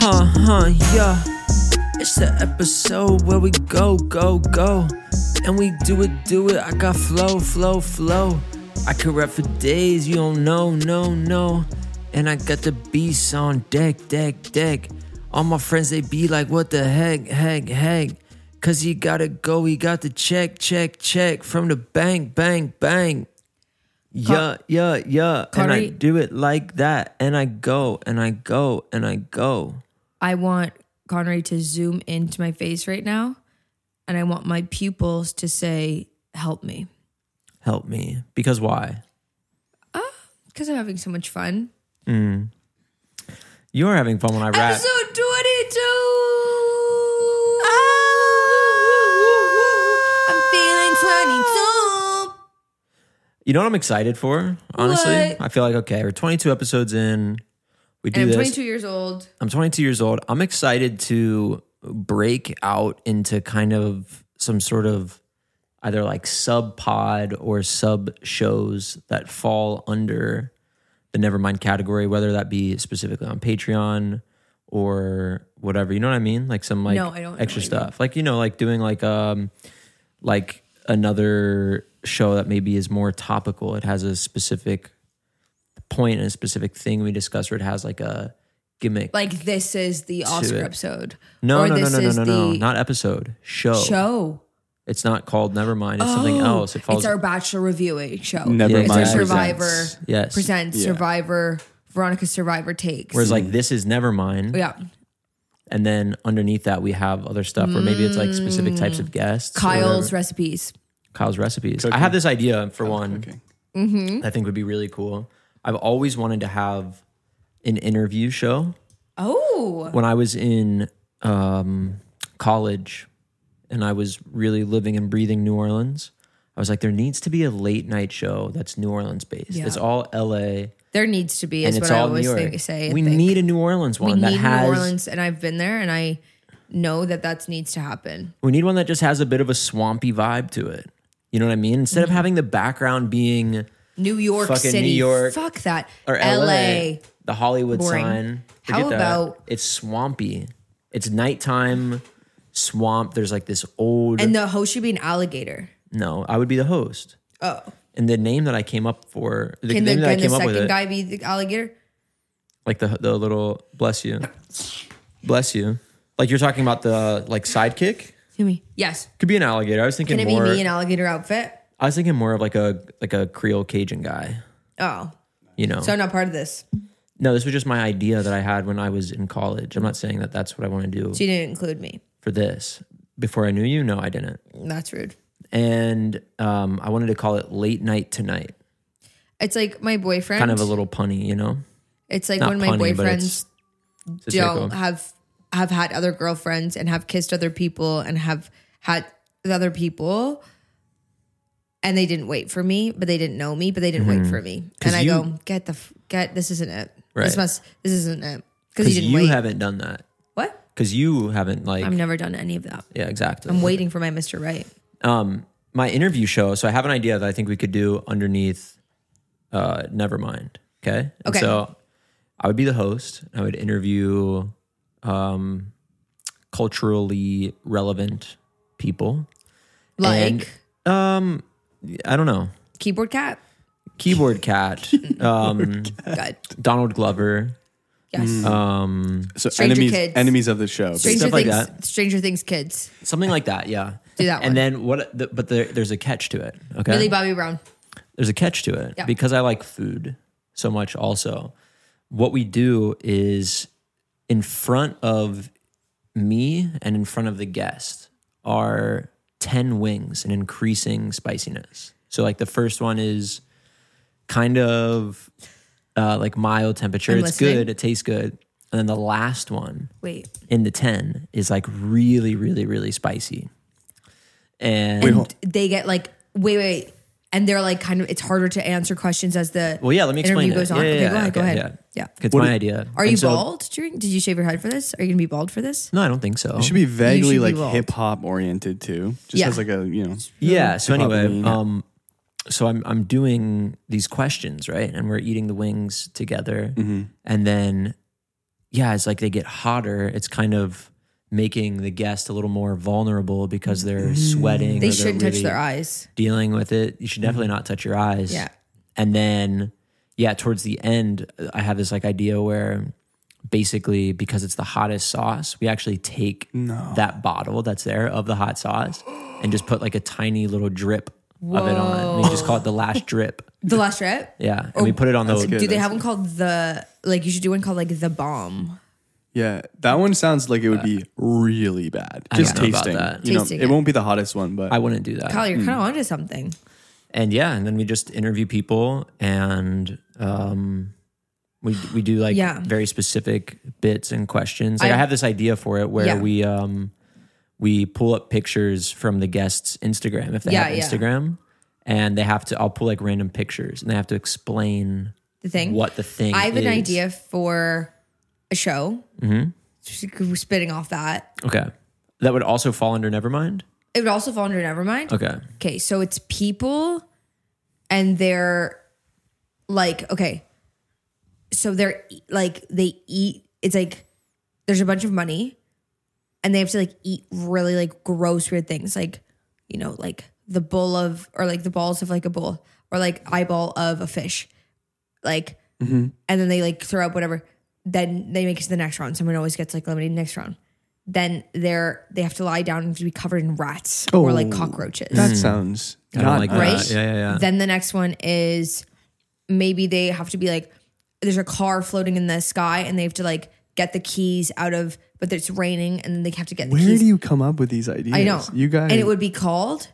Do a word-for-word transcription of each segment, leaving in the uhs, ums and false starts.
Huh, huh, yeah. It's the episode where we go, go, go. And we do it, do it. I got flow, flow, flow. I could rap for days, you don't know, no, no. And I got the beats on deck, deck, deck. All my friends, they be like, what the heck, heck, heck. Cause he gotta go, he got the check, check, check. From the bank, bang, bang. Yeah, yeah, yeah. And I do it like that. And I go, and I go, and I go. I want Connery to zoom into my face right now. And I want my pupils to say, help me. Help me. Because why? Uh, because I'm having so much fun. Mm. You're having fun when I rap. Episode twenty-two. I'm feeling twenty-two. You know what I'm excited for? Honestly, what? I feel like, okay, we're twenty-two episodes in. We do and I'm this. twenty-two years old. I'm twenty-two years old. I'm excited to break out into kind of some sort of either like sub pod or sub shows that fall under the Nevermind category, whether that be specifically on Patreon or whatever. You know what I mean? Like some like no, I don't extra know stuff. Like, you know, like doing like um like another show that maybe is more topical. It has a specific point and a specific thing we discuss, or it has like a gimmick. Like this is the Oscar it. episode. No, or no, no, this no, no, is no, no, the not episode. Show. Show. It's not called Nevermind. It's something Oh, else. It falls. It's our Bachelor reviewing show. Nevermind It's our Presents. Survivor Yes. presents Yeah. Survivor. Veronica Survivor takes. Whereas like this is Nevermind. yeah, And then underneath that we have other stuff where maybe it's like specific types of guests. or Kyle's whatever. recipes. Kyle's recipes. Cooking. I have this idea for Oh, one. cooking. Mm-hmm. I think would be really cool. I've always wanted to have an interview show. Oh, When I was in um, college and I was really living and breathing New Orleans, I was like, there needs to be a late night show that's New Orleans based. Yeah. It's all L A. there needs to be. And Is it's what I all New always York. think, say. I we think. need a New Orleans We one that need has. New Orleans, and I've been there, and I know that that needs to happen. We need one that just has a bit of a swampy vibe to it. You know what I mean? Instead Mm-hmm. of having the background being New York Fucking City, New York. fuck that. or L A, L A. the Hollywood Boring. sign. How Forget that. about- It's swampy. It's nighttime swamp. There's like this old. And the host should be an alligator. no, I would be the host. Oh, And the name that I came up for, the can the, name that I can the came up with, second it, guy be the alligator? like the the little bless you, bless you. Like you're talking about the like sidekick. To me, yes. Could be an alligator. I was thinking Can it more. be me in alligator outfit? I was thinking more of like a like a Creole Cajun guy. Oh, You know. so I'm not part of this. No, this was just my idea that I had when I was in college. I'm not saying that that's what I want to do So you didn't include me. for this. Before I knew you, no, I didn't. That's rude. And um, I wanted to call it Late Night Tonight. It's like my boyfriend. Kind of a little punny, you know? It's like not when my punny, but boyfriends It's a don't sicko. have have had other girlfriends and have kissed other people and have had with other people, and they didn't wait for me, but they didn't know me, but they didn't wait for me. 'Cause And I you- go, get the f- get. This isn't it. Right. This must. This isn't it. Because Because you didn't you wait. haven't done that. What? Because you haven't, like, I've never done any of that. yeah, exactly. I'm waiting for my Mister Right. Um, my interview show. So I have an idea that I think we could do underneath uh, Nevermind. Okay. And Okay. so I would be the host. I would interview um, culturally relevant people. Like And, um, I don't know. keyboard cat. Keyboard Cat, um, Good. Donald Glover, Yes. um, So Stranger enemies, Kids. enemies of the show. Stranger stuff like Things. that. Stranger Things kids. something like that. Yeah, Do that one. And then what? The, but there, there's a catch to it. Okay, Millie Bobby Brown. there's a catch to it Yeah. because I like food so much. Also, what we do is in front of me and in front of the guest are ten wings and increasing spiciness. So like the first one is kind of uh, like mild temperature. I'm It's listening. good. It tastes good. And then the last one Wait. in the ten is like really, really, really spicy. And And they get like wait, wait, and they're like kind of. It's harder to answer questions as the well, yeah, let me explain interview it. goes on. Yeah, yeah, okay, yeah, go ahead. Go okay, ahead. yeah. Yeah. It's What my do- idea. Are And you so- bald? During, did you shave your head for this? Are you gonna be bald for this? No, I don't think so. It should be vaguely should be like bald. hip hop oriented too. Just Yeah. as like a, you know. Yeah. So Hip-hop anyway, wing. um, so I'm I'm doing these questions, right? And we're eating the wings together, Mm-hmm. and then yeah, it's like they get hotter. It's kind of making the guest a little more vulnerable because they're sweating. They or they're shouldn't touch really their eyes. Dealing with it. You should definitely not touch your eyes. Yeah. And then, yeah, towards the end, I have this like idea where basically because it's the hottest sauce, we actually take No. that bottle that's there of the hot sauce and just put like a tiny little drip of it on. And we just call it the last drip. The last trip? Yeah. And we put it on the That's good. Do they that's have one called the, like you should do one called like the bomb. Yeah, that one sounds like it would be really bad. I Just don't know about tasting. that. You know, Tasting it it. won't be the hottest one, but I wouldn't do that. Kyle, you're kind of onto something. And yeah, and then we just interview people and um we we do like Yeah. very specific bits and questions. Like I, I- have this idea for it where Yeah. we um we pull up pictures from the guests' Instagram if they Yeah, have yeah. Instagram. And they have to I'll pull like random pictures and they have to explain The thing. what the thing I have an is. idea for a show. Mm-hmm. Spitting off that. Okay. That would also fall under Nevermind? It would also fall under Nevermind. Okay. Okay, so it's people and they're like, okay, so they're e- like, they eat, it's like, there's a bunch of money and they have to like eat really like gross, weird things. Like, you know, like the bull of, or like the balls of like a bull or like eyeball of a fish. Like, and then they like throw up whatever. Then they make it to the next round. Someone always gets like eliminated next round. Then they're, they have to lie down and to be covered in rats or like Oh. cockroaches. that sounds I don't not like nice. that. Yeah, yeah, yeah. Then the next one is maybe they have to be like, there's a car floating in the sky and they have to like get the keys out of, but it's raining and then they have to get the Where keys. do you come up with these ideas? I know. You guys. And it would be called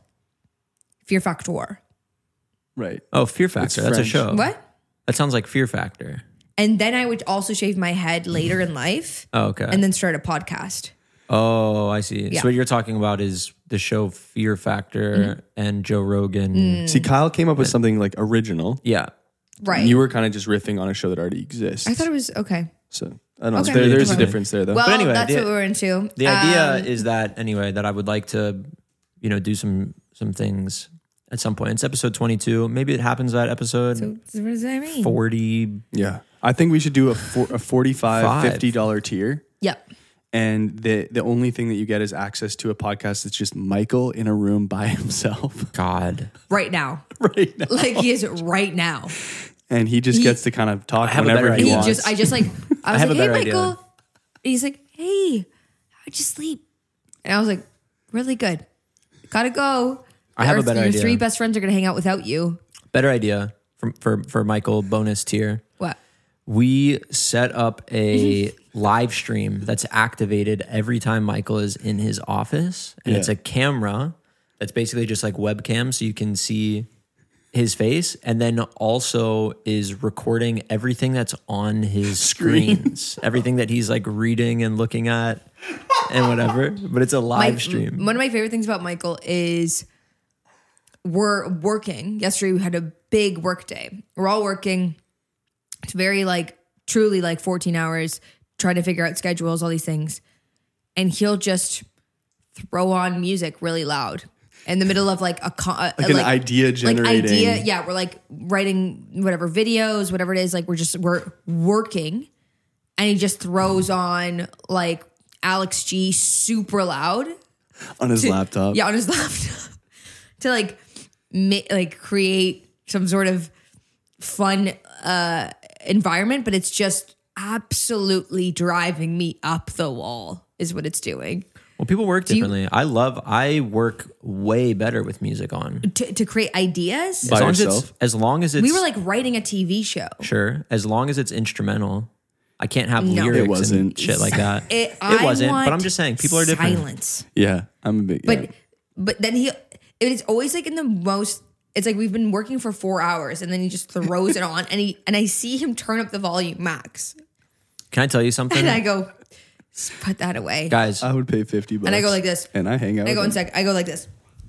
Fear Factor. right. Oh, Fear Factor. That's a French. show. What? That sounds like Fear Factor. And then I would also shave my head later in life Oh, okay. and then start a podcast. Oh, I see. Yeah. So what you're talking about is the show Fear Factor and Joe Rogan. See, Kyle came up with something like original. Yeah. Right. You were kind of just riffing on a show that already exists. I thought it was okay. so. I don't know. Okay. There, there's a Okay. difference there, though. Well, But anyway, that's the- what we're into. The idea Um, is that anyway that I would like to, you know, do some some things at some point. It's episode twenty-two. Maybe it happens at episode so what does that mean? forty. yeah, I think we should do a, for, a forty-five, Five. fifty dollars tier. Yep. And the the only thing that you get is access to a podcast that's just Michael in a room by himself God, Right now. right now. Like he is right now. And he just He- gets to kind of talk have a whenever better he He wants. just, I just like, I was have like, a hey, better idea. Michael. And he's like, hey, how'd you sleep? And I was like, really good. Gotta go. I have Your- a better your idea. three best friends are gonna hang out without you. better idea for for for Michael bonus tier. What? We set up a live stream that's activated every time Michael is in his office, and Yeah. it's a camera that's basically just like webcam, so you can see his face, and then also is recording everything that's on his screens, everything that he's like reading and looking at, and whatever. But it's a live My- stream. One of my favorite things about Michael is we're working. Yesterday we had a big work day. We're all working. It's very like truly like fourteen hours trying to figure out schedules, all these things. And he'll just throw on music really loud in the middle of like a con- like an idea generating. Like idea, yeah. We're like writing whatever videos, whatever it is. Like we're just we're working, and he just throws on like Alex G super loud on his to- laptop. Yeah, on his laptop to like ma- like create some sort of fun uh, environment, but it's just absolutely driving me up the wall. Is what it's doing Well, people work you- differently. I love. I work way better with music on. to, to create ideas. By as long as yourself? it's as long as it's We were like writing a T V show. sure as long as it's instrumental. I can't have No. lyrics It wasn't. and shit like that. It, It I wasn't, but want I'm just saying people are different. Silence. Yeah, I'm a big. But yeah. but then he it's always like in the most it's like we've been working for four hours and then he just throws it on and he and I see him turn up the volume max. Can I tell you something, And I go, "Just put that away. guys? I would pay fifty bucks. And I go like this. and I hang out. I go with in him. sec. I go like this.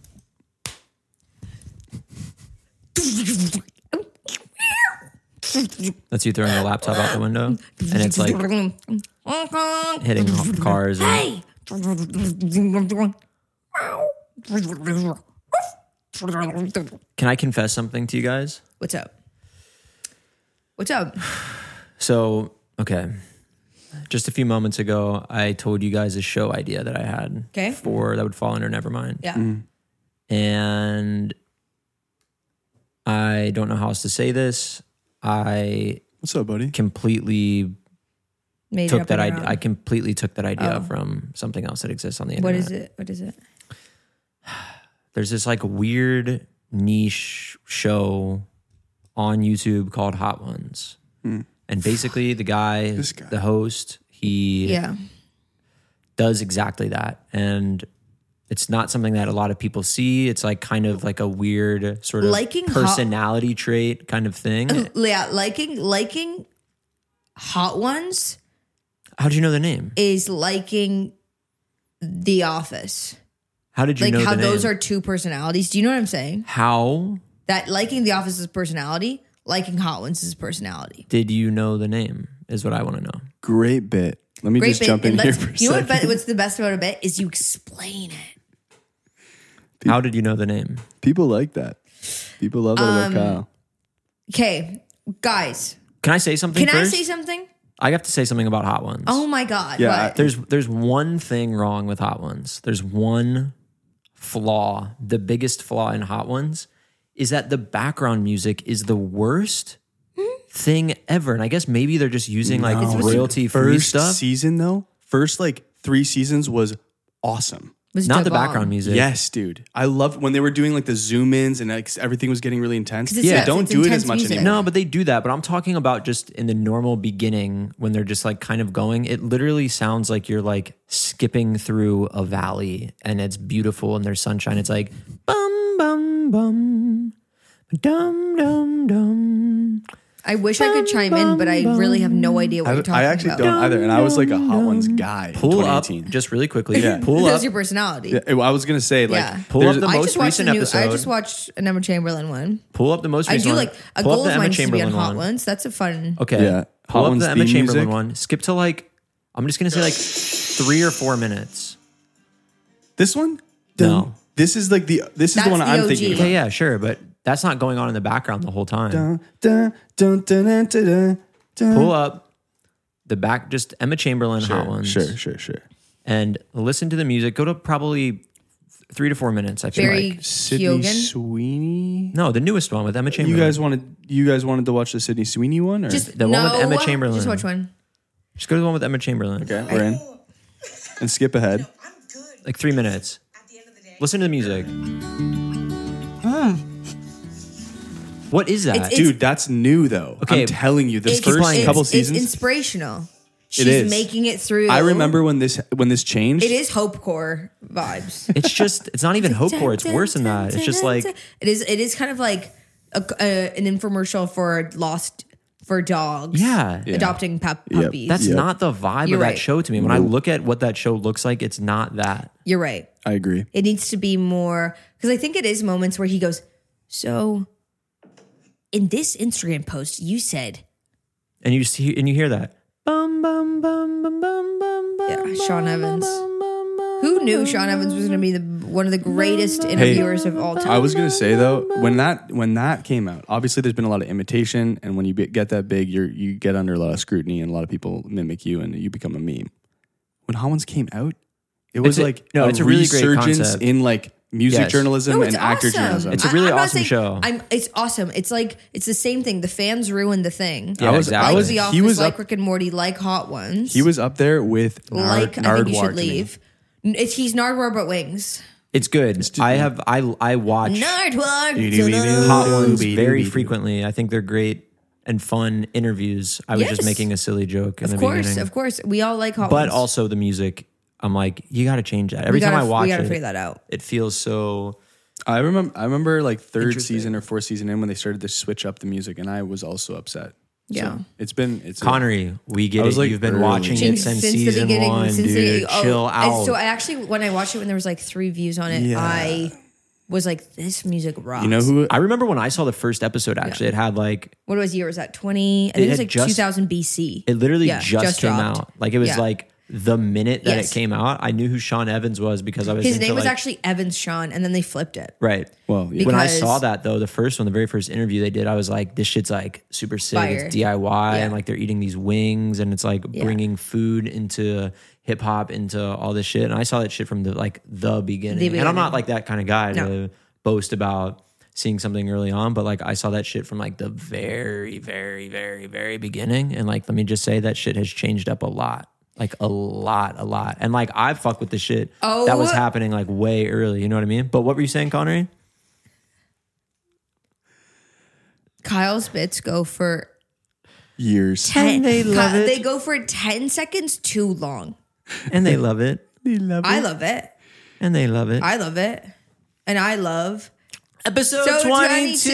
That's you throwing your laptop out the window, and it's like hitting cars. And, Hey. can I confess something to you guys? What's up? What's up? So, okay. just a few moments ago, I told you guys a show idea that I had Okay. for that would fall under Nevermind. Yeah. Mm. And I don't know how else to say this. I What's up, buddy? completely Made it took up that on your idea. own. I completely took that idea Oh. from something else that exists on the What internet. is it? What is it? There's this like weird niche show on YouTube called Hot Ones. And basically the guy, This guy. the host, he Yeah. does exactly that. And it's not something that a lot of people see. It's like kind of like a weird sort of Liking hot- personality trait kind of thing. Yeah. Liking liking Hot Ones How did you know the name? is liking The Office. How did you Like know how the those name? are two personalities. Do you know what I'm saying? How That liking The Office is personality, liking Hot Ones is personality. did you know the name is what I want to know. Great bit. Let me Great just bit. jump in And here let's- for a you know what, second. be- what's the best about a bit is you explain it. How did you know the name? People like that. People love that Um, about Kyle. Okay, guys, Can I say something can I first? say something? I have to say something about Hot Ones. Oh my God. Yeah, what? There's there's one thing wrong with Hot Ones. There's one flaw. The biggest flaw in Hot Ones is that the background music is the worst thing ever. And I guess maybe they're just using like No. royalty free First stuff. season though, first like three seasons was awesome. Was Not the bomb. background music. Yes, dude. I loved when they were doing like the zoom ins and like everything was getting really intense. 'Cause it's- Yeah, yes, don't it's do it intense as much music. anymore. No, but they do that. But I'm talking about just in the normal beginning when they're just like kind of going. It literally sounds like you're like skipping through a valley and it's beautiful and there's sunshine. It's like bum bum bum, dum dum dum. I wish I could chime in, but I really have no idea what I, you're talking I actually about. don't either, and I was like a Hot Ones guy. in Pull up twenty eighteen. just really quickly. Yeah. Pull That's up. your personality. Yeah, I was gonna say like Yeah. Pull there's up the a- I most just watched recent a new, episode. I just watched an Emma Chamberlain one. Pull up the most I recent do one. like a Pull goal up the of Emma mine is to be Chamberlain on Hot one. Ones. That's a fun. Okay. Yeah. Pull Hot up Ones the Emma theme Chamberlain music. one. Skip to like, I'm just going to say like three or four minutes. this one. No. This is like the this is That's the one the I'm O G. thinking Okay, about. yeah, sure. But that's not going on in the background the whole time. Dun, dun, dun, dun, dun, dun, dun. Pull up the back, just Emma Chamberlain Sure, Hot Ones. sure, sure, sure. And listen to the music. Go to probably three to four minutes, I feel Barry like. Sydney Keoghan. Sweeney. No, the newest one with Emma You Chamberlain. guys wanted you guys wanted to watch the Sydney Sweeney one, or Just The one no, with Emma Chamberlain. Just watch one. Just go to the one with Emma Chamberlain. okay, we're in, and skip ahead. Like three minutes. Listen to the music. What is that? It's- Dude, that's new though. Okay, I'm telling you, the It's, first playing. couple it's, seasons. it's inspirational. She's is. making it through. I remember when this when this changed. It is hopecore vibes. It's just, it's not even hopecore. It's worse than that. It's just like, it is. It is kind of like a, a, an infomercial for lost for dogs. Yeah. Yeah. adopting pup, Yep. puppies. that's Yep. not the vibe You're of that right. show to me. When I look at what that show looks like, it's not that. You're right. I agree. It needs to be more because I think it is moments where he goes, so in this Instagram post, you said, And you see, and you hear that. Bum, bum, bum, bum, bum, bum, bum, Yeah, Sean Evans. bum, bum, bum, who knew Sean Evans was going to be the one of the greatest interviewers of all time? I was gonna say though, when that when that came out, obviously there's been a lot of imitation, and when you be, get that big, you you get under a lot of scrutiny, and a lot of people mimic you, and you become a meme. When Hot Ones came out, it was It's a- like no, a it's a really great resurgence concept. in like music Yes. journalism No, and it's actor awesome. journalism. It's a I- really I'm not awesome saying- show. I'm, it's awesome. It's like it's the same thing. The fans ruined the thing. Yeah, I was exactly. I Like was The Office, he was like up Rick and Morty, like Hot Ones. he was up there with Nard, like I think you Nardwuar should to me. leave. N- It's he's Nardwuar but wings. It's good. I have, I, I watch Nardwuar. Hot Ones Beep, very beep, frequently. I think they're great and fun interviews. I was just Yes. making a silly joke in Of the course, beginning. of course, we all like Hot But Ones. also the music, I'm like, you got to change that. Every we gotta, time I watch we gotta it, figure that out. it feels so. I remember I remember like third Interesting. season or fourth season in when they started to switch up the music, and I was also upset. Yeah. So it's been it's Connery, we get I was it. like You've been early. watching it Since, since, since the season beginning, one, since dude. the oh, Chill I- out. So I actually, when I watched it, when there was like three views on it, Yeah. I was like, "This music rocks." You know who I remember when I saw the first episode. Actually, it had like What was year? Was that twenty? I It think it was had like just- two thousand B C. it literally Yeah, just, just came dropped. out. Like it was Yeah. like the minute that Yes. it came out, I knew who Sean Evans was because I was His into, name was like- actually Evans Sean, and then they flipped it. right. Well, yeah. When I Because- saw that though, the first one, the very first interview they did, I was like, this shit's like super sick. Fire. It's D I Y Yeah. and like they're eating these wings and it's like Yeah. bringing food into hip hop, into all this shit. And I saw that shit from the like the beginning. The And I'm not beginning. like that kind of guy No. to boast about seeing something early on, but like I saw that shit from like the very, very, very, very beginning. And like, let me just say that shit has changed up a lot. Like a lot, a lot. And like I fuck with the shit Oh. that was happening like way early. You know what I mean? But what were you saying, Connery? Kyle's bits go for years. ten. they love it. They go for ten seconds too long. And they love it. I love it. And they love it. I love it, and I love Episode So twenty-two.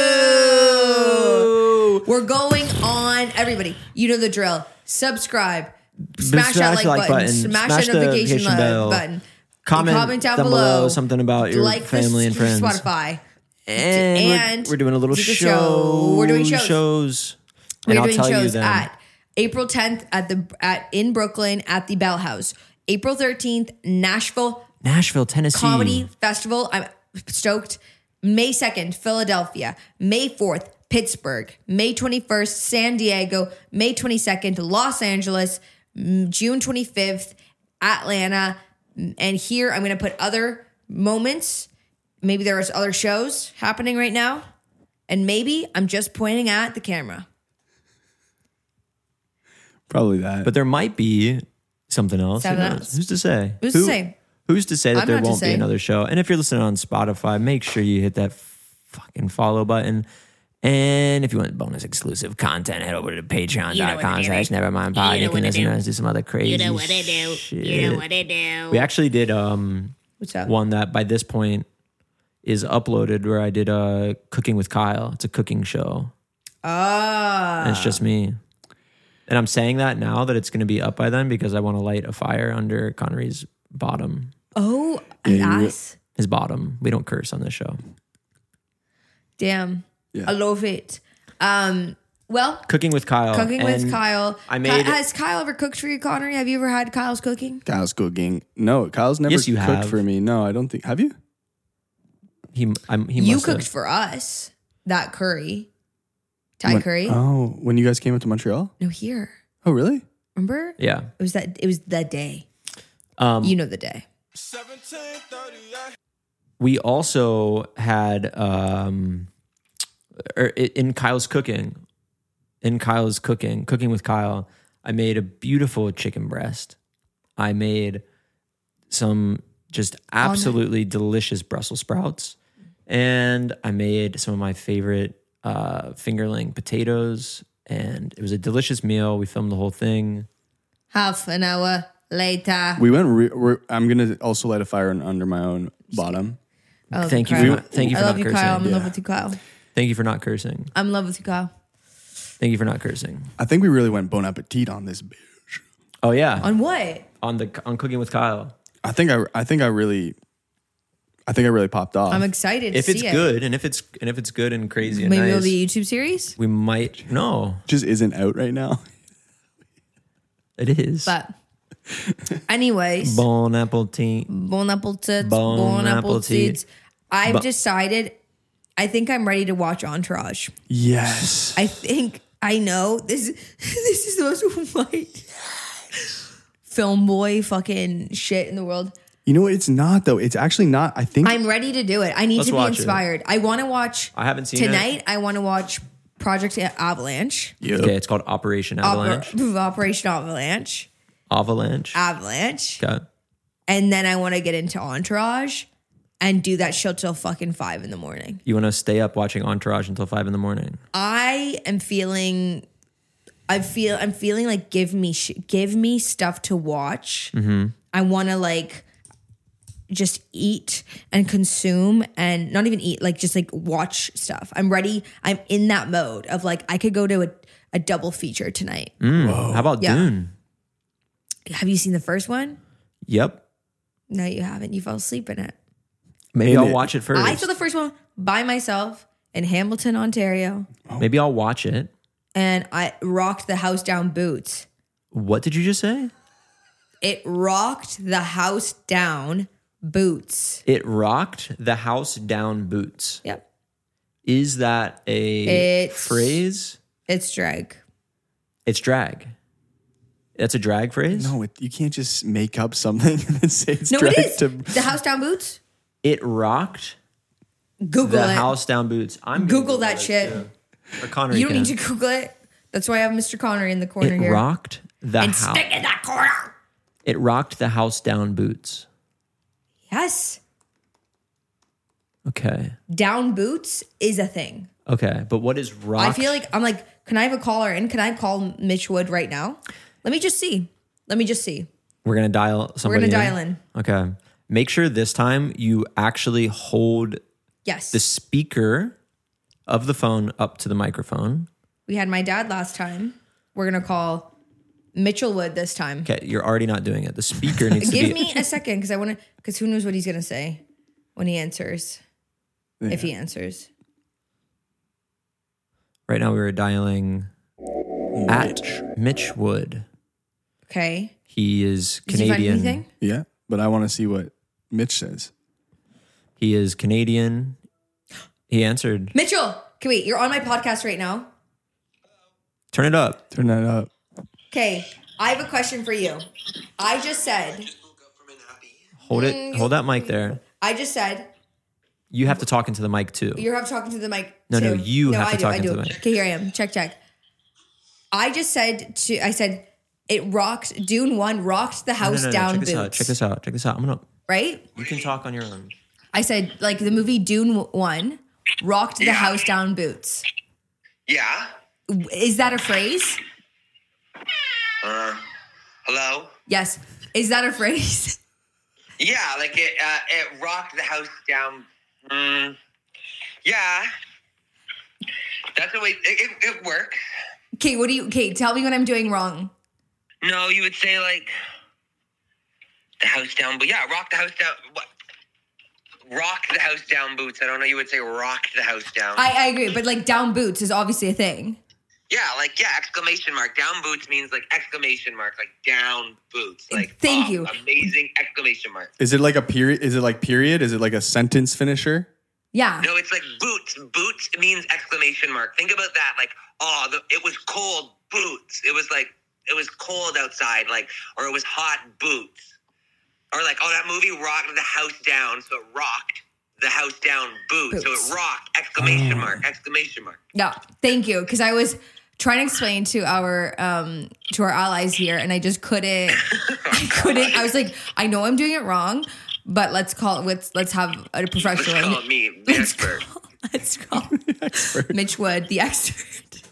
We're going on. Everybody, you know the drill. Subscribe. Smash that like, button. button. Smash, Smash that the notification notification li- bell. button. Comment comment down, down below. below something about your like family this, and friends. Spotify. And, And we're, we're doing a little do the show. show. We're doing shows. shows. We're And I'll doing tell you shows then. at April tenth at the at in Brooklyn at the Bell House. April thirteenth, Nashville Nashville, Tennessee. Comedy Festival. I'm stoked. May second, Philadelphia. May fourth, Pittsburgh. May twenty-first, San Diego. May twenty-second, Los Angeles. Mm, June twenty-fifth, Atlanta. Mm, And here I'm going to put other moments. Maybe there's other shows happening right now. And maybe I'm just pointing at the camera. Probably that. But there might be something else. Who Something knows? else. Who's to say? Who's Who- to say? Who's to say that I'm there not to won't be say. another show? And if you're listening on Spotify, make sure you hit that fucking follow button. And if you want bonus exclusive content, head over to patreon.com slash nevermind pod. You can listen to us do some other crazy You know what I do. shit. You know what I do. We actually did um What's up? one that by this point is uploaded where I did uh Cooking with Kyle. It's a cooking show. Ah. And it's just me. And I'm saying that now that it's going to be up by then because I want to light a fire under Connery's bottom. Oh, Yeah, you- ass. His bottom. We don't curse on this show. Damn. Yeah. I love it. Um, well, Cooking with Kyle. cooking with And Kyle. I made- Ky- has Kyle ever cooked for you, Connor? Have you ever had Kyle's cooking? Kyle's cooking. No, Kyle's never Yes, you cooked have. for me. No, I don't think. Have you? He, I'm, he You must cooked have. for us that curry, Thai When- curry. Oh, when you guys came up to Montreal? No, here. Oh, really? Remember? Yeah. It was that. It was the day. Um, You know the day. we also had um er, i- in Kyle's cooking in Kyle's cooking cooking with Kyle I made a beautiful chicken breast. I made some just absolutely delicious Brussels sprouts, and I made some of my favorite uh fingerling potatoes, and it was a delicious meal. We filmed the whole thing. Half an hour later. We went. Re- we're, I'm gonna also light a fire in, under my own bottom. I love Thank you Kyle. for not- thank you for I love not you, cursing. Kyle. I'm in love Yeah. with you, Kyle. Thank you for not cursing. I'm in love with you, Kyle. Thank you for not cursing. I think we really went bon appetit on this bitch. Oh yeah, On what? on the on Cooking with Kyle. I think I. I think I really. I think I really popped off. I'm excited to If see it's it. good, and if it's and if it's good and crazy and Maybe nice, it'll be a YouTube series. we might. No, Just isn't out right now. it is. But anyways, Bon appetit. bon appetit. Bon Bon appetit. appetit. I've Bo- decided. I think I'm ready to watch Entourage. Yes. I think I know this. This is the most white film boy fucking shit in the world. You know what? It's not though. It's actually not. I think. I'm ready to do it. I need Let's to be watch it. inspired. I want to watch. I haven't seen it. tonight. I want to watch Project Avalanche. Yep. Okay, it's called Operation Avalanche. Oper- Operation Avalanche. Avalanche. Avalanche. Okay. And then I want to get into Entourage and do that show till fucking five in the morning. You want to stay up watching Entourage until five in the morning? I am feeling. I feel. I'm feeling like give me sh- give me stuff to watch. Mm-hmm. I want to like just eat and consume and not even eat, like just like watch stuff. I'm ready. I'm in that mode of like I could go to a, a double feature tonight. How about Yeah. Dune? Have you seen the first one? Yep. No, you haven't. You fell asleep in it. Maybe In I'll it. watch it first. I saw the first one by myself in Hamilton, Ontario, Maybe I'll watch it. and I rocked the house down boots. What did you just say? It rocked the house down. Boots. It rocked the house down boots. Yep. Is that a It's- phrase? It's drag. It's drag. That's a drag phrase? No, it, you can't just make up something and then say it's No, drag it is. to. The house down boots? It rocked Google the it. house down boots. I'm gonna Google Google that it, shit. too. Or Connor, You don't can. need to Google it. That's why I have Mister Connery in the corner It here. rocked the and house. stick in that corner. It rocked the house down boots. Yes. Okay. Down boots is a thing. Okay. But what is rocked? I feel like I'm like, can I have a caller in? Can I call Mitch Wood right now? Let me just see. Let me just see. We're gonna dial somebody. gonna dial in. Okay. Make sure this time you actually hold Yes. the speaker of the phone up to the microphone. We had my dad last time. We're going to call Mitchell Wood this time. Okay, you're already not doing it. The speaker needs to Give be. me a second because I want to, because who knows what he's going to say when he answers, if he answers. Right now, we were dialing at Mitch Wood. Okay. He is Did you find Canadian. anything? Yeah, but I want to see what Mitch says. He is Canadian. He answered. Mitchell, okay, wait, you're on my podcast right now. Turn it up. Turn that up. Okay, I have a question for you. I just said, Hold it. Hold that mic there. I just said, You have to talk into the mic too. you're have talking to the mic. No, too. no, you have I to do, talk I into do. the mic. Okay, here I am. Check, check. I just said to, I said, it rocked, Dune one rocked the No, no, house no, no. down Check boots. this out. Check this out. Check this out. I'm gonna. Right? You can talk on your own. I said, like the movie Dune one rocked the house down boots. Yeah. Is that a phrase? Uh, hello? Yes. Is that a phrase? Yeah, like it uh, it rocked the house down. Mm, yeah. That's the way it, it, it works. Okay, what do you, okay, tell me what I'm doing wrong. No, you would say like the house down, but yeah, rock the house down. What? Rock the house down boots. I don't know. You would say rock the house down. I, I agree, but like down boots is obviously a thing. yeah, like yeah, exclamation mark. Down boots means like exclamation mark, like down boots. Like Thank oh, you. amazing exclamation mark. Is it like a period? Is it like period? Is it like a sentence finisher? Yeah. No, it's like boots. Boots means exclamation mark. Think about that. Like, oh, the, it was cold boots. It was like, it was cold outside, like, or it was hot boots. Or like, oh, that movie rocked the house down, so it rocked the house down boots. Boots. So it rocked, exclamation mark, exclamation mark. Yeah. Thank you. Because I was trying to explain to our um to our allies here and I just couldn't I couldn't. I was like, I know I'm doing it wrong, but let's call it let's let's have a Let's professional. call me the Let's expert. call, let's call Mitch Wood, the expert.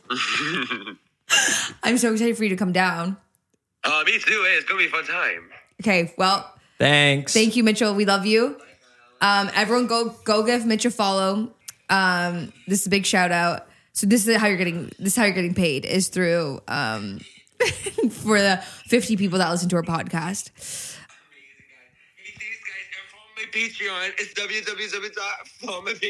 I'm so excited for you to come down. Oh, me too. Hey, it's going to be a fun time. Okay, well, Thanks. thank you, Mitchell. We love you. Um, everyone go go give Mitch a follow. Um, this is a big shout out. So this is how you're getting this is how you're getting paid is through um for the fifty people that listen to our podcast. Hey, these guys, follow my Patreon. It's w w w dot follow my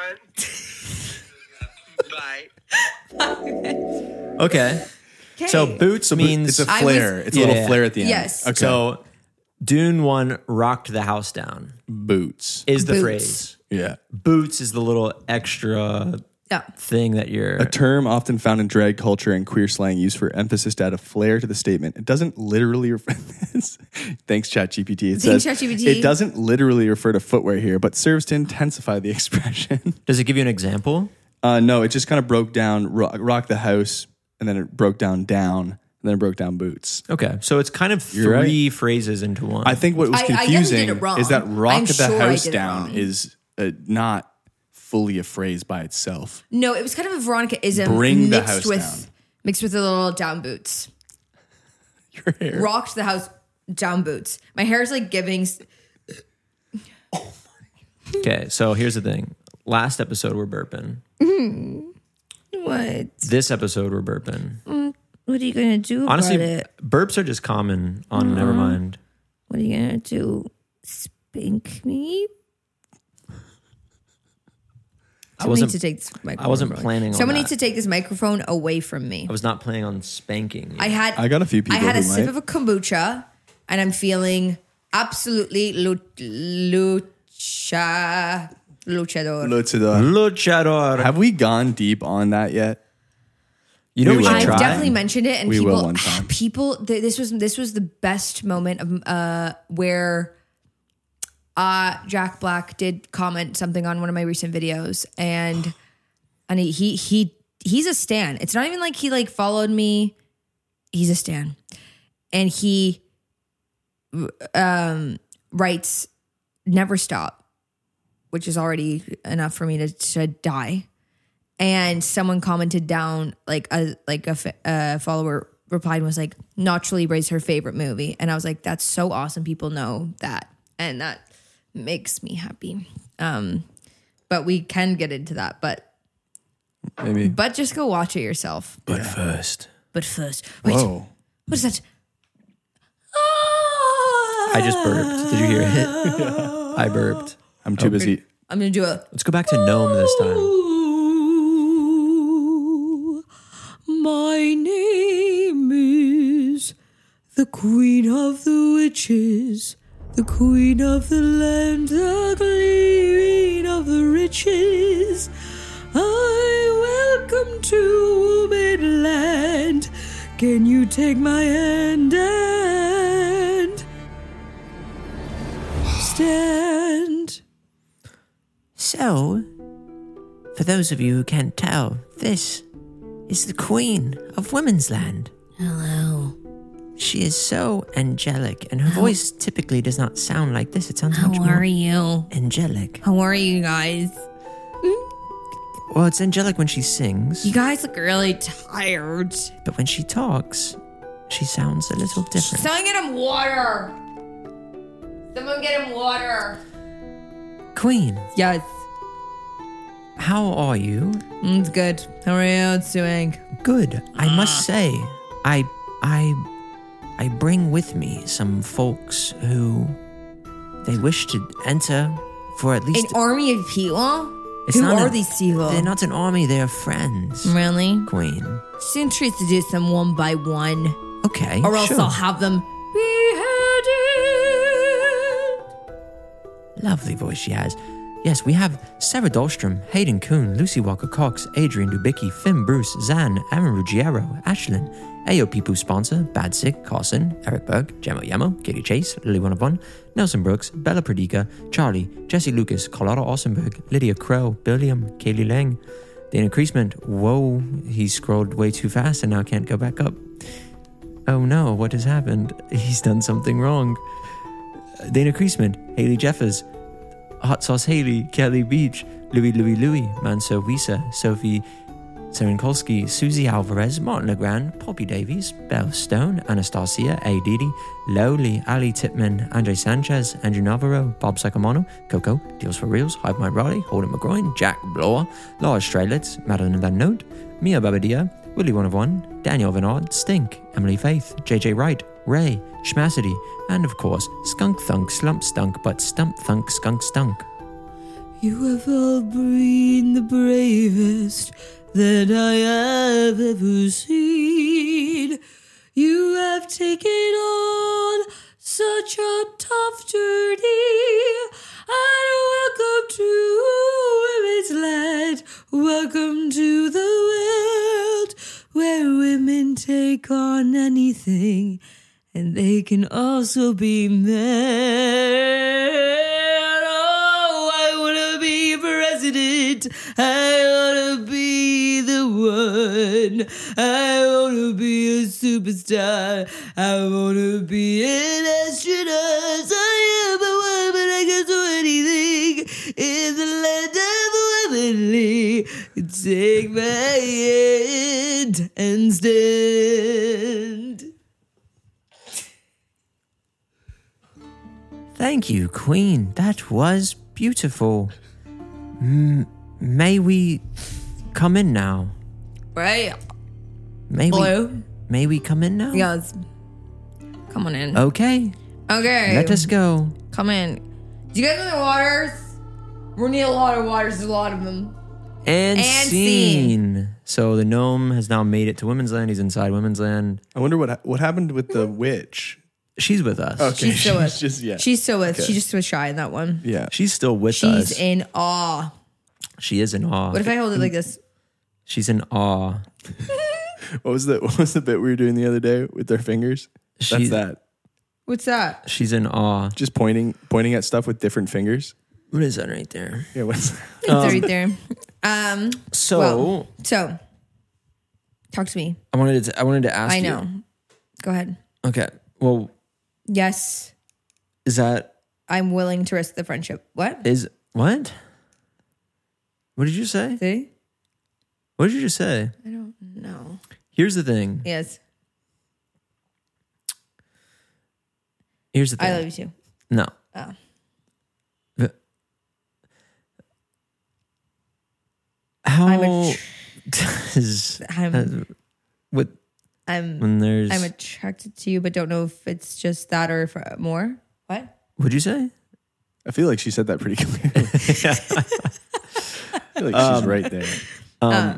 Patreon. Bye. Okay. Okay. So boots So bo- means it's a I flare. was- it's a Yeah, little yeah. flare at the end. Yes. Okay. so Dune one rocked the house down boots. is the Boots. phrase. Yeah. Boots is the little extra yeah. thing that you're. A term often found in drag culture and queer slang used for emphasis to add a flair to the statement. It doesn't literally refer. Thanks, ChatGPT. It Thanks, says ChatGPT. it doesn't literally refer to footwear here, but serves to intensify the expression. Does it give you an example? Uh, no, it just kind of broke down rock, rock the house, and then it broke down down, and then it broke down boots. Okay, so it's kind of You're three phrases into one. I think what was I- I definitely confusing did it wrong. is that rock I'm the sure I house did it down wrong. is uh, not fully a phrase by itself. No, it was kind of a Veronicaism Bring the mixed house with down. mixed with the little down boots. Your hair. Rocked the house down boots. My hair is like giving. s- Okay, so here's the thing. Last episode we're burping. What? This episode we're burping. What are you gonna do Honestly, about it? burps are just common on Nevermind. What are you gonna do? Spank me? I Someone wasn't. needs to take this microphone. I wasn't from me. planning on Someone that. needs to take this microphone away from me. I was not planning on spanking you. I had. I got a few people I had who a sip might. of a kombucha, and I'm feeling absolutely lu- lucha luchador. Luchador. Luchador. Have we gone deep on that yet? You know We we will. should I've try? definitely mentioned it, and We people, will one time. people, th- this was this was the best moment of uh, where uh, Jack Black did comment something on one of my recent videos, and and he he, he he's a stan. It's not even like he like followed me. He's a stan, and he um, writes "Never Stop," which is already enough for me to, to die. And someone commented down, like a like a, a follower replied and was like, "Nacho Libre is her favorite movie," and I was like, "That's so awesome! People know that, and that makes me happy." Um, but we can get into that, but Maybe. but just go watch it yourself. But first, But first, wait, Whoa. what is that? I just burped. Did you hear it? I burped. I'm too busy. I'm gonna do a. Let's go back to Gnome this time. My name is the Queen of the Witches, the Queen of the Land, the Queen of the Riches. I welcome to Womanland. Can you take my hand and stand? So, for those of you who can't tell, this is the Queen of Women's Land. Hello. She is so angelic, and her voice typically does not sound like this. It sounds How much are more you? angelic. How are you guys? Well, it's angelic when she sings, You guys look really tired. but when she talks, she sounds a little different. Someone get him water. Someone get him water. Queen, Yes. how are you? It's good. How are you doing? Good. I must say, I, I, I bring with me some folks who they wish to enter for at An least. army of people? It's Who not are a- these people? They're not an army. They're friends. Really? Queen. She treats to do some one by one, Okay. or else sure. I'll have them beheaded. Lovely voice she has. Yes, we have Sarah Dahlstrom, Hayden Kuhn, Lucy Walker Cox, Adrian Dubicki, Finn Bruce, Zan, Aaron Ruggiero, Ashlyn, Ayo Pipu sponsor, Bad Sick, Carson, Eric Berg, Gemma Yamo, Katie Chase, Lily One of One, Nelson Brooks, Bella Predica, Charlie, Jesse Lucas, Colorado Ossenberg, Lydia Crow, Billiam, Kaylee Lang, Dana Creasement. Whoa, he scrolled way too fast and now can't go back up. Oh no, what has happened? He's done something wrong. Dana Creasement, Haley Jeffers, Hot Sauce Haley, Kelly Beach, Louis Louis Louis, Manso Wisa, Sophie Serenkolski, Susie Alvarez, Martin Legrand, Poppy Davies, Belle Stone, Anastasia, A. Didi, Lowly, Ali Tipman, Andre Sanchez, Andrew Navarro, Bob Sacamano, Coco, Deals for Reals, Hive Mind Raleigh, Holden McGroin, Jack Blower, Laura Strelitz, Madeline Van Note, Mia Babadia, Willie One of One, Daniel Venard, Stink, Emily Faith, J J Wright, Ray, Schmassity, and of course, Skunk Thunk Slump Stunk, but Stump Thunk Skunk Stunk. You have all been the bravest that I have ever seen. You have taken on such a tough journey. And welcome to Women's Land. Welcome to the world where women take on anything and they can also be men. Oh, I want to be president. I want to be the one. I want to be a superstar. I want to be an astronaut. I am a woman. I can do anything in the land of womanly. Take my hand and stand. Thank you, Queen. That was beautiful. M- may we come in now? Right? May Hello? we? May we come in now? Yes. Come on in. Okay. Okay. Let us go. Come in. Do you guys want the waters? We need a lot of waters. There's a lot of them. And, And scene. So the gnome has now made it to Women's Land. He's inside Women's Land. I wonder what what happened with the witch. She's with us. Okay, She's still with. just yeah. She's still with. Okay. She just was shy in that one. yeah. She's still with She's us. in awe. She is in awe. What if I hold it like this? She's in awe. What was the what was the bit we were doing the other day with their fingers? That's She- that. What's that? She's in awe. Just pointing pointing at stuff with different fingers. What is that right there? Yeah, what's It's right there. Um. So Well, so, talk to me. I wanted to I wanted to ask I you. know. Go ahead. Okay. Well, Yes, is that I'm willing to risk the friendship. What? is what? What did you say? See? What did you just say? I don't know. Here's the thing. Yes, Here's the thing. I love you too. No. Oh. The- How I'm a does I'm uh, what I'm when there's I'm attracted to you, but don't know if it's just that or if, uh, more. What? what'd you say? I feel like she said that pretty clearly. I feel like Um, she's right there. Uh,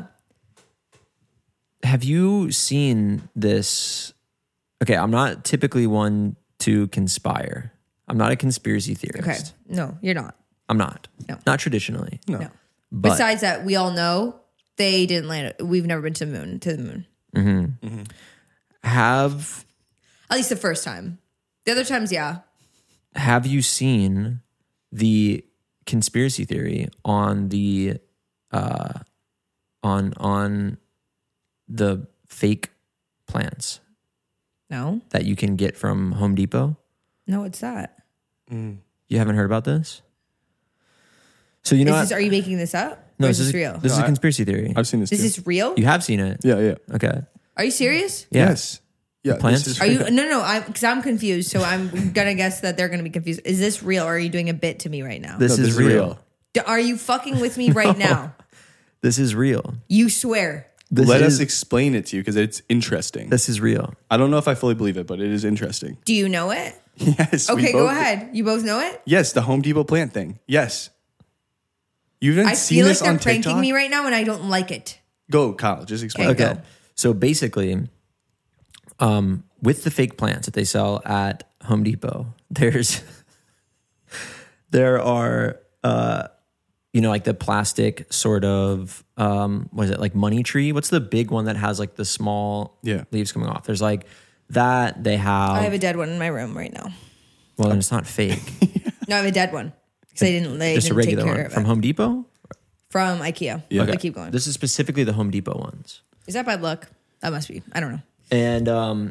Have you seen this? Okay, I'm not typically one to conspire. I'm not a conspiracy theorist. okay. No, you're not. I'm not. No. Not traditionally. No. No. But Besides that, we all know they didn't land. We've never been to the moon. To the moon. have At least the first time. The other times, yeah. have you seen the conspiracy theory on the uh on on the fake plants No. that you can get from Home Depot? No, it's that. You haven't heard about this? So you know Is what? this, are you making this up? no, or is this this is real? This is No, a I- conspiracy theory. I've seen this This too. is real? You have seen it. yeah, yeah. Okay. Are you serious? Yeah. Yes. Yeah. plants? This is Are you? No, no. I'm because I'm confused. So I'm gonna guess that they're gonna be confused. Is this real, or are you doing a bit to me right now? This, No, is, real. D- Are you fucking with me right now? This is real. You swear. This Let is, us explain it to you because it's interesting. This is real. I don't know if I fully believe it, but it is interesting. Do you know it? Yes. we Okay, go both- ahead. You both know it. Yes, the Home Depot plant thing. Yes. You haven't I seen feel like this they're on pranking TikTok? me right now, and I don't like it. Go, Kyle. Just explain. Okay. it. Okay. So basically, um, with the fake plants that they sell at Home Depot, there's there are uh, you know, like the plastic sort of um, what is it, like money tree? What's the big one that has like the small Yeah. leaves coming off? There's like that. They have, I have a dead one in my room right now. well, then it's not fake. No, I have a dead one because they didn't. They Just a didn't take regular care one of from it. Home Depot. From IKEA. Yeah. Okay. Okay. Keep going. This is specifically the Home Depot ones. Is that bad luck? That must be. I don't know. And um,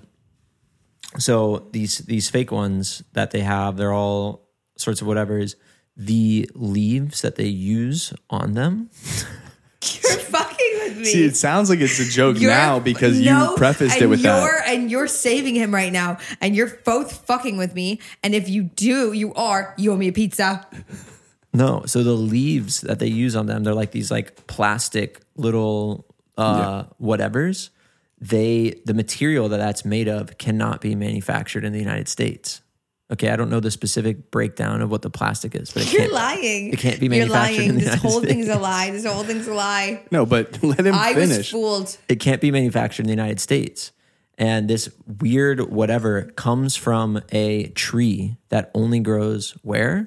so these these fake ones that they have, they're all sorts of whatever's. The leaves that they use on them, You're fucking with me. See, it sounds like it's a joke You're- now because no, you prefaced it and with you're, that. And you're saving him right now. And you're both fucking with me. And if you do, you are, you owe me a pizza. no. So the leaves that they use on them, they're like these like plastic little uh, whatevers. They the material that that's made of cannot be manufactured in the United States. Okay, I don't know the specific breakdown of what the plastic is, but it You're can't, lying. it can't be You're manufactured lying. in the This United whole States. thing's a lie. This whole thing's a lie. No, but let him I was finish. fooled. It can't be manufactured in the United States. And this weird whatever comes from a tree that only grows where?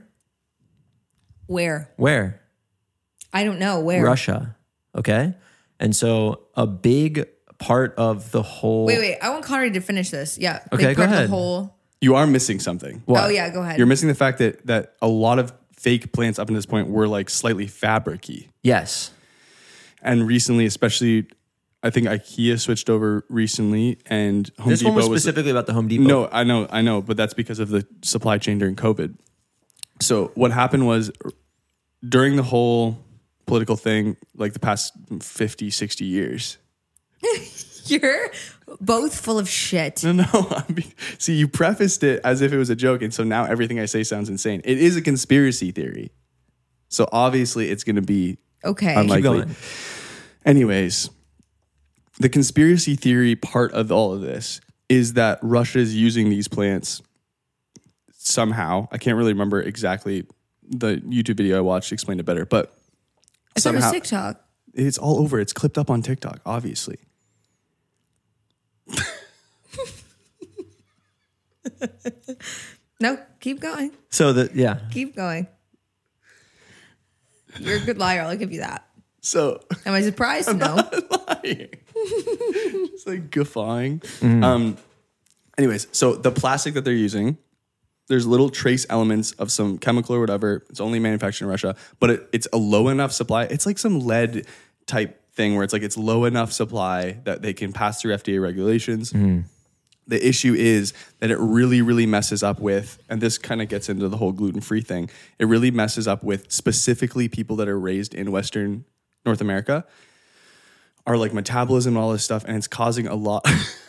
Where? Where? I don't know. Where? Russia. Okay. And so a big part of the whole. Wait, wait. I want Connery to finish this. Yeah. Okay, Big go part of ahead. The whole. You are missing something. What? Oh, yeah. Go ahead. You're missing the fact that that a lot of fake plants up to this point were like slightly fabric-y. Yes. And recently, especially, I think IKEA switched over recently, and Home This Depot one was was specifically about the Home Depot. No, I know, I know, but that's because of the supply chain during COVID. So what happened was during the whole political thing, like the past fifty, sixty years. You're both full of shit. No, no. I mean, see, you prefaced it as if it was a joke, and so now everything I say sounds insane. It is a conspiracy theory. So obviously it's going to be Okay. unlikely. going. Anyways, the conspiracy theory part of all of this is that Russia is using these plants somehow. I can't really remember exactly. The YouTube video I watched explained it better, but I thought it was somehow TikTok. it's all over. It's clipped up on TikTok, obviously. No, keep going. So the yeah. Keep going. You're a good liar. I'll give you that. So Am I surprised? No. lying. It's like guffawing. Um, anyways, so the plastic that they're using, there's little trace elements of some chemical or whatever. It's only manufactured in Russia, but it, it's a low enough supply. It's like some lead type thing where it's like it's low enough supply that they can pass through F D A regulations. The issue is that it really, really messes up with, and this kind of gets into the whole gluten-free thing. It really messes up with specifically people that are raised in Western North America, are like metabolism and all this stuff, and it's causing a lot.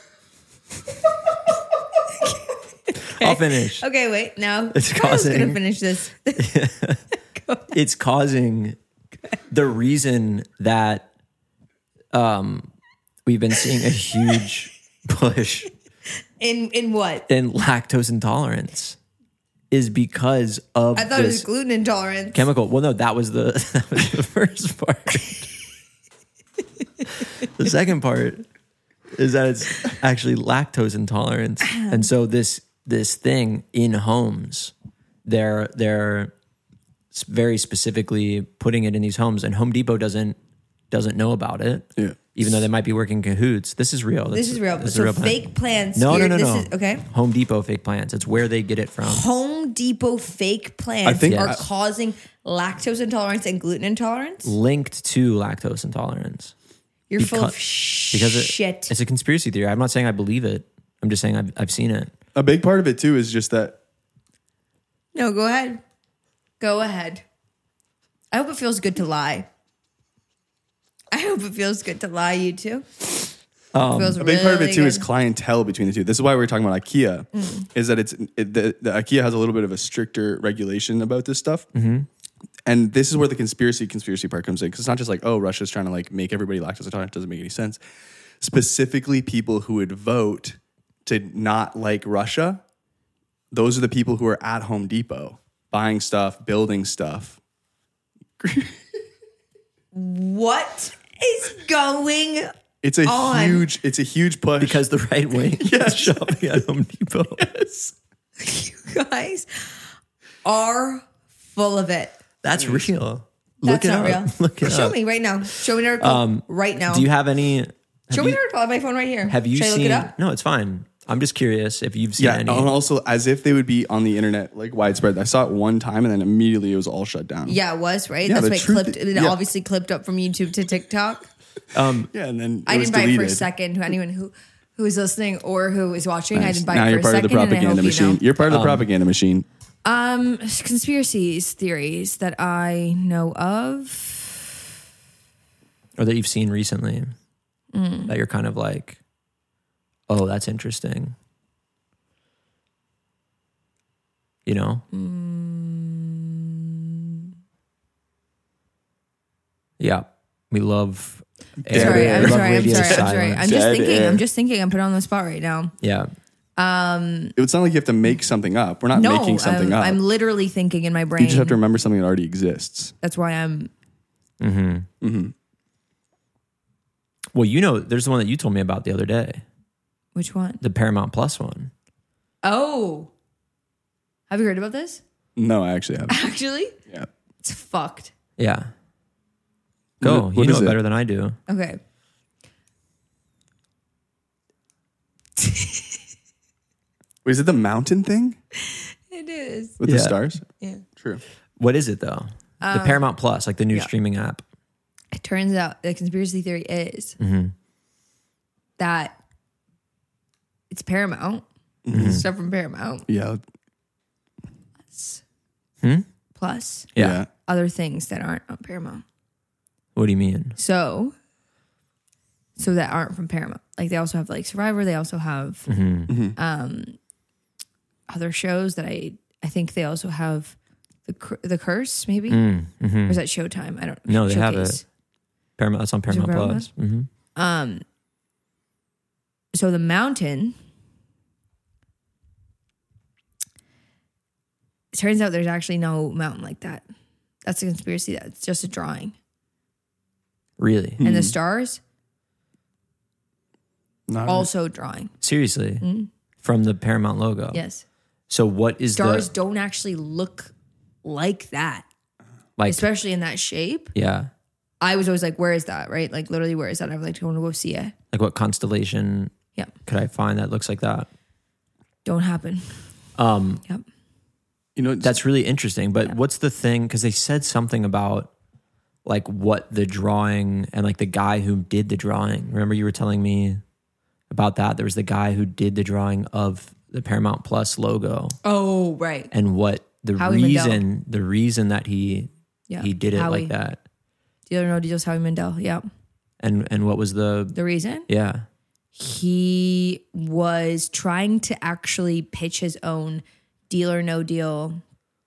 I'll finish. Okay, wait. No. It's I was going to causing- finish this. It's causing the reason that um, we've been seeing a huge push In in what? in lactose intolerance is because of I thought it was this gluten intolerance. chemical. Well, no, that was the that was the first part. The second part is that it's actually lactose intolerance, and so this this thing in homes, they're they're s- very specifically putting it in these homes, and Home Depot doesn't doesn't know about it. Yeah. Even though they might be working cahoots, this is real. This That's- is real. this is So real plant. fake plants. No, no, here- no, this no. Is, okay. Home Depot fake plants. It's where they get it from. Home Depot fake plants think- are I- causing lactose intolerance and gluten intolerance. Linked to lactose intolerance. You're full of Because- Because it- shit. it's a conspiracy theory. I'm not saying I believe it. I'm just saying I've, I've seen it. A big part of it too is just that No, go ahead. Go ahead. I hope it feels good to lie. I hope it feels good to lie, you too. Um, feels a big part of it really too is good. clientele between the two. This is why we we're talking about IKEA. Is that it's it, the, the IKEA has a little bit of a stricter regulation about this stuff. And this is where the conspiracy conspiracy part comes in, because it's not just like, oh, Russia's trying to like make everybody lactose intolerant. It doesn't make any sense. Specifically, people who would vote to not like Russia, those are the people who are at Home Depot buying stuff, building stuff. What is going It's a On. huge, it's a huge push. because the right wing is shopping at Home Depot. yes. you guys are full of it. That's real. That's Look it not up. real. Look it Show up. me right now. Show me an article Um, right now. Do you have any? Have Show me you, an article on my phone right here. have you Should I seen? look it up? No, it's fine. I'm just curious if you've seen Yeah, any. and also as if they would be on the internet like widespread. I saw it one time and then immediately it was all shut down. Yeah, it was, right? Yeah, That's the why it truth- clipped. It yeah. obviously clipped up from YouTube to TikTok. Yeah, and then it I was didn't buy it for a deleted. second. To anyone who who is listening or who is watching, I Nice. didn't buy now it you're for a part of second. the and I propaganda hope you machine. know. You're part of the propaganda machine. Um, conspiracies theories that I know of. or that you've seen recently Mm. that you're kind of like, oh, that's interesting. You know? Mm. Yeah. We love. Dead Sorry, air. I'm we love sorry, I'm radio sorry, I'm sorry. silence. I'm just Dead thinking. air. I'm just thinking. I'm put on the spot right now. Yeah. It's not like you have to make something up. We're not No, making something I'm, up. I'm literally thinking in my brain. you just have to remember something that already exists. That's why I'm. Well, you know, there's the one that you told me about the other day, Which one? the Paramount Plus one. Oh, have you heard about this? No, I actually haven't. Actually, Yeah. it's fucked. Yeah. Go. What- you what know is it it? better than I do. Okay. Wait, is it the mountain thing It is. with Yeah. the stars? Yeah. True. What is it though? the Paramount Plus, like the new yeah. streaming app. It turns out the conspiracy theory is Mm-hmm. that it's Paramount. Mm-hmm. Stuff from Paramount. Yeah. Hmm? Plus Yeah. other things that aren't on Paramount. What do you mean? So, so that aren't from Paramount. Like they also have like Survivor. They also have Mm-hmm. um, other shows that I I think they also have the Cur- the Curse maybe Mm, mhm. or is that Showtime? I don't No, they have Showcase. it. Paramount. That's on Paramount Paramount? Plus. hmm Um. So the Mountain. It turns out there's actually no mountain like that. That's a conspiracy. That's just a drawing. Really? And the stars Not also drawing. Seriously? from the Paramount logo. Yes. So what is Stars the don't actually look like that, like? especially in that shape. Yeah, I was always like, where is that? Right? Like literally, where is that? I'm like, I want to go see it. like what constellation Yeah. could I find that looks like that? Don't happen. Um, Yep. You know, That's really interesting. But what's the thing? Because they said something about like what the drawing and like the guy who did the drawing. Remember you were telling me about that? There was the guy who did the drawing of the Paramount Plus logo Oh, right. and what the Howie reason, the reason that he Yeah. he did it Howie. like that. Do you know Deals Howie Mandel? Yeah. And and what was the The reason? yeah. He was trying to actually pitch his own Deal or No Deal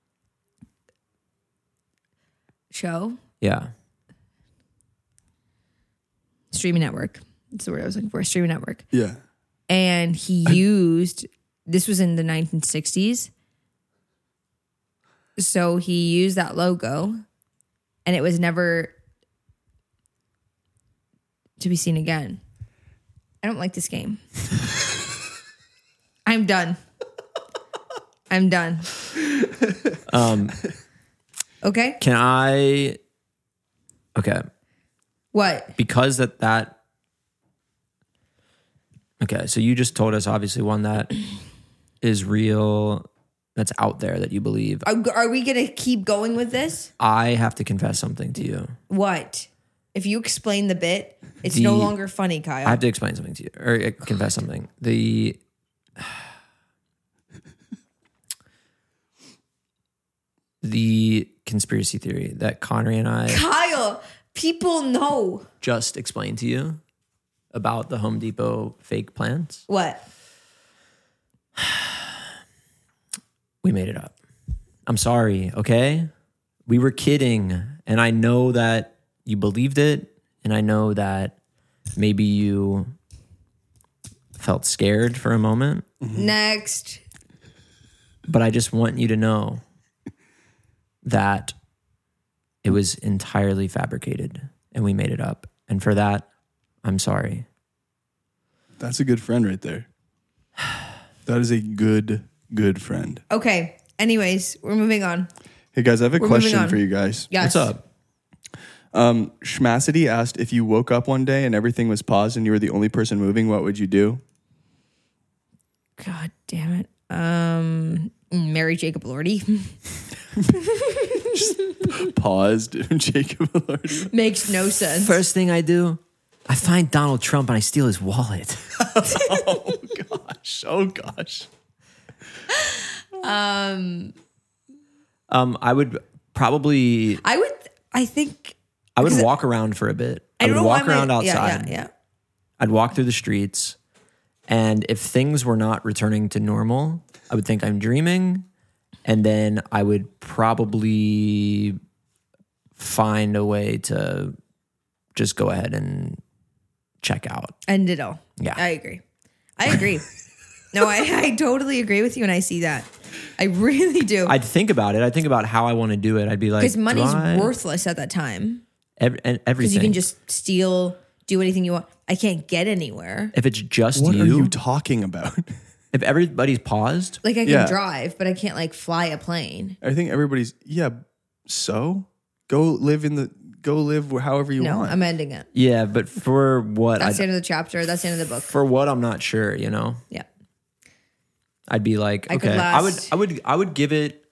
show, Yeah. streaming network. That's the word I was looking for, streaming network. yeah. And he used, this was in the nineteen sixties. So he used that logo and it was never to be seen again. I don't like this game. I'm done. I'm done. Um, Okay. can I? Okay, What? because that that. Okay, so you just told us obviously one that is real, that's out there that you believe. Are, are we going to keep going with this? I have to confess something to you. What? If you explain the bit, it's The- no longer funny, Kyle. I have to explain something to you, or uh, confess something. The the conspiracy theory that Connery and I Kyle, people know. just explained to you about the Home Depot fake plants. What? We made it up. I'm sorry, okay? We were kidding, and I know that you believed it, and I know that maybe you felt scared for a moment, Next. but I just want you to know that it was entirely fabricated and we made it up. And for that, I'm sorry. That's a good friend right there. That is a good, good friend. Okay. Anyways, we're moving on. Hey guys, I have a We're moving question on. for you guys. Yes. What's up? Um, Schmassity asked if you woke up one day and everything was paused and you were the only person moving, what would you do? God damn it. Um, marry Jacob Lordy. Paused, Jacob Elordi. Makes no sense. First thing I do, I find Donald Trump and I steal his wallet. Oh gosh, oh gosh. Um, Um, I would probably, I would, I think, I would Because walk around for a bit. I, I don't would know walk why around my, outside. Yeah, yeah, yeah. I'd walk through the streets, and if things were not returning to normal, I would think I'm dreaming, and then I would probably find a way to just go ahead and check out. End it all. Yeah. I agree. I agree. No, I, I totally agree with you when I see that. I really do. I'd think about it. I'd think about how I want to do it. I'd be like, Because do money's I- worthless at that time. ev- and Because everything. you can just steal, do anything you want. I can't get anywhere. if it's just What you, are you talking about? if everybody's paused, Like I can Yeah. drive, but I can't like fly a plane. I think everybody's, yeah, so go live in the, go live however you No, want. I'm ending it. yeah. But for what, That's the I, end of the chapter. That's the end of the book. for what, I'm not sure. You know. Yeah. I'd be like, I could okay, I would, last- I would, I would give it.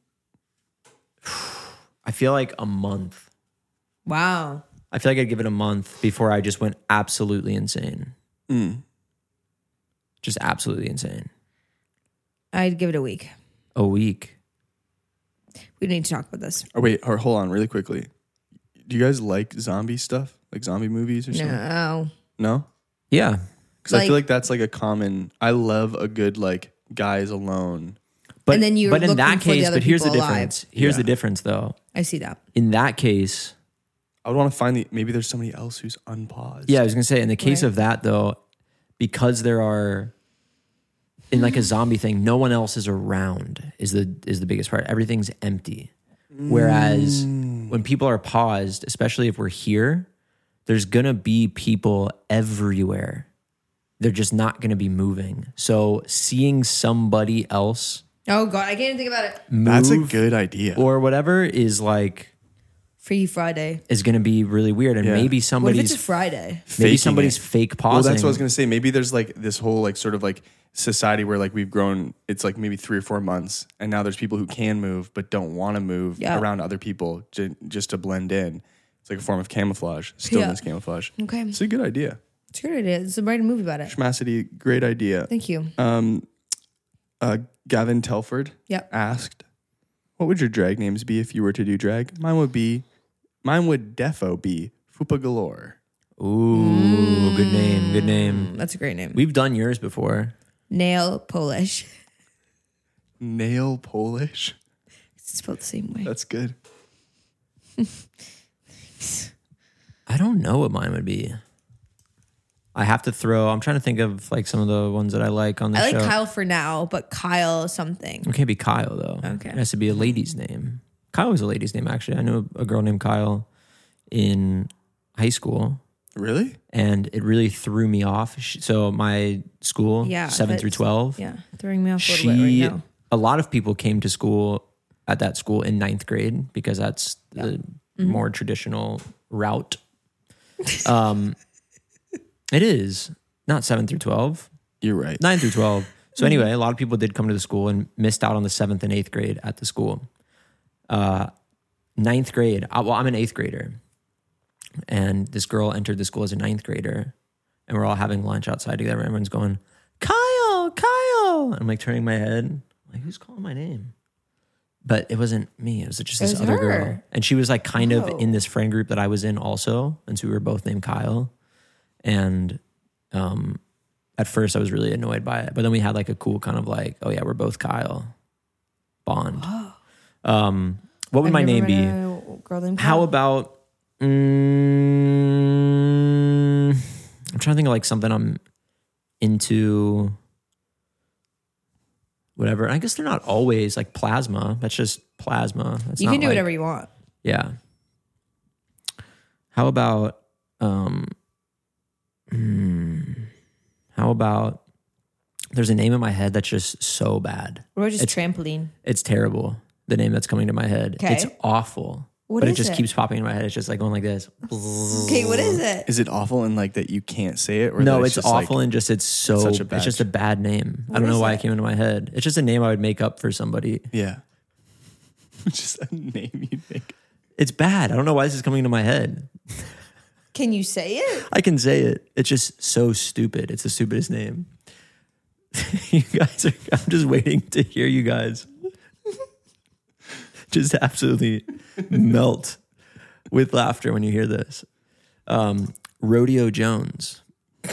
I feel like a month. Wow. I feel like I'd give it a month before I just went absolutely insane. Mm. Just absolutely insane. I'd give it a week. A week. We need to talk about this. Oh, wait, or hold on really quickly. Do you guys like zombie stuff? Like zombie movies or something? No. No? Yeah. Because I Like- feel like that's like a common, I love a good like guys alone. But, And then you're but in looking that for the case, other but here's the people alive. difference. Here's Yeah. the difference though. I see that. In that case, I would want to find the, maybe there's somebody else who's unpaused. yeah, I was gonna say in the case Right. of that though, because there are in like a zombie thing, no one else is around is the is the biggest part. Everything's empty. Whereas when people are paused, especially if we're here, there's gonna be people everywhere. they're just not going to be moving. So seeing somebody else Oh God, I can't even think about it. move That's a good idea. or whatever is like Free Friday. is going to be really weird, and Yeah. maybe What if it's somebody's a Friday? maybe Faking somebody's it. fake pausing. Well, that's what I was gonna say. Maybe there's like this whole like sort of like society where like we've grown. It's like maybe three or four months, and now there's people who can move but don't want to move Yeah. around other people ju- just to blend in. It's like a form of camouflage, stillness Yeah. camouflage. Okay. It's a good idea. It's a good idea. It's a write a movie about it. Schmassity, great idea. Thank you. Um, uh, Gavin Telford Yep. asked, "What would your drag names be if you were to do drag?" Mine would be, mine would defo be Fupa Galore. Ooh, good name, good name. That's a great name. We've done yours before. Nail Polish. Nail Polish. It's spelled the same way. That's good. I don't know what mine would be. I have to throw. I'm trying to think of like some of the ones that I like on the I show. like Kyle for now, but Kyle something. It can't be Kyle though. Okay. It has to be a lady's name. Kyle was a lady's name actually. I knew a girl named Kyle in high school, Really? and it really threw me off. She- So my school, Yeah, seven through that's- twelve, Yeah, throwing me off a little she. bit right now. A lot of people came to school at that school in ninth grade because that's the Mm-hmm. more traditional route. Um, it is not seven through twelve. You're right. nine through twelve. So anyway, a lot of people did come to the school and missed out on the seventh and eighth grade at the school. Uh, ninth grade, I, well, I'm an eighth grader. And this girl entered the school as a ninth grader. And we're all having lunch outside together. Everyone's going, Kyle, Kyle. I'm like turning my head. I'm like, who's calling my name? But it wasn't me. It was just this was other her. girl. And she was like kind Oh. of in this friend group that I was in also. And so we were both named Kyle. And um, at first I was really annoyed by it. But then we had like a cool kind of like, oh yeah, we're both Kyle bond. Um, what would I've my never name be? met a girl named How Kyle. about, mm, I'm trying to think of like something I'm into, whatever. I guess they're not always like plasma. That's just plasma. That's You not can do like- whatever you want. Yeah. How about, um, hmm, how about, there's a name in my head that's just so bad. What about just It's- trampoline? It's terrible. The name that's coming to my head. Okay. It's awful. What but it is just it? keeps popping in my head. It's just like going like this. Okay, what is it? Is it awful in like that you can't say it? Or No, that it's just, awful like, and just it's so such it's, a bad- just a bad name. I What don't know is why it? it came into my head. It's just a name I would make up for somebody. yeah. Just a name you think. It's bad. I don't know why this is coming to my head. Can you say it? I can say it. It's just so stupid. It's the stupidest name. You guys are I'm just waiting to hear you guys just absolutely melt with laughter when you hear this. Um, Rodeo Jones.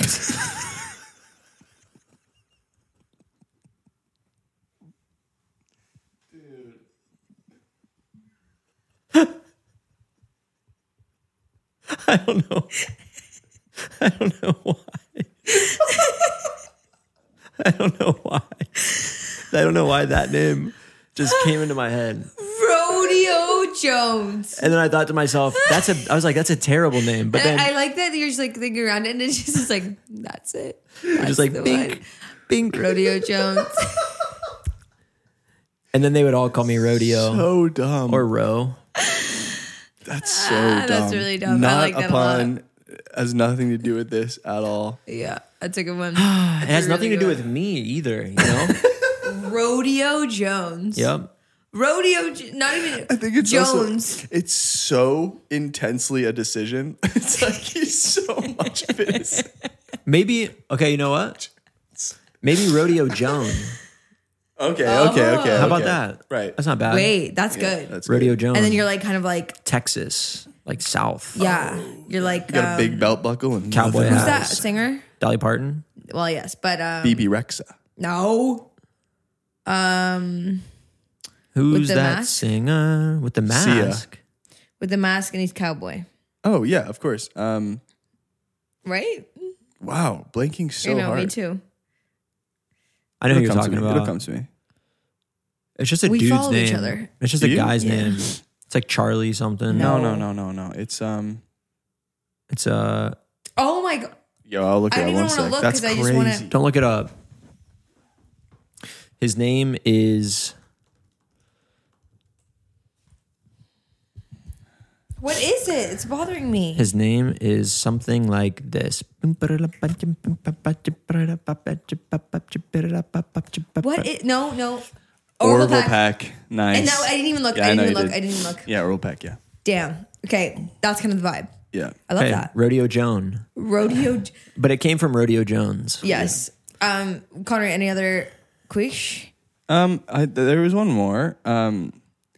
I don't know. I don't know why. I don't know why. I don't know why that name just came into my head. Rodeo Jones. And then I thought to myself, that's a I was like, that's a terrible name. But then I, I like that you're just like thinking around it and it's just it's like, that's it. That's just like the bink, one. bink. Rodeo Jones. And then they would all call me Rodeo So dumb. or Ro. That's so Ah, dumb. that's really dumb. I Not like that a a lot. pun. Has nothing to do with this at all. Yeah, that's a good one. It has a nothing really to do good with me either, you know? Rodeo Jones. Yep. Rodeo, J- not even I think it's Jones. also it's so intensely a decision. It's like he's so much of it is. Maybe okay, you know what? Maybe Rodeo Joan. Okay, okay, okay. How about okay. that? Right. That's not bad. Wait, that's good. That's Rodeo good. Joan. And then you're like kind of like, Texas, like South. yeah, you're like You got um, a big belt buckle and Cowboy nothing who's hat. that else. singer? Dolly Parton. Well, yes, but um, B B Rexa. no. Um, Who's the that mask? singer with the Sia. mask? with the mask and he's cowboy, Oh yeah, of course. Um, right? wow, blanking so you know, hard. me too. I know who It'll you're come to talking me. about. It'll come to me. It's just a We dude's follow name. each other. It's just Do a you? guy's Yeah. name. It's like Charlie something. No, No. no, no, no, no. It's um. It's uh Oh my god! Yo, I'll look I at don't that even one want to sec. look That's because I crazy. just want to. Don't look it up. His name is What is it? It's bothering me. his name is something like this. What? Is, no, no. Orville Pack. Pack. Nice. And no, I didn't even look. Yeah, I I didn't know even you look. did. I didn't even look. Yeah, Orville Pack, yeah. Damn. Okay, that's kind of the vibe. Yeah. I love Hey, that. Rodeo Joan. Rodeo. But it came from Rodeo Jones. Yes. Um, Connor, any other quiche? Um, I, there was one more. Um,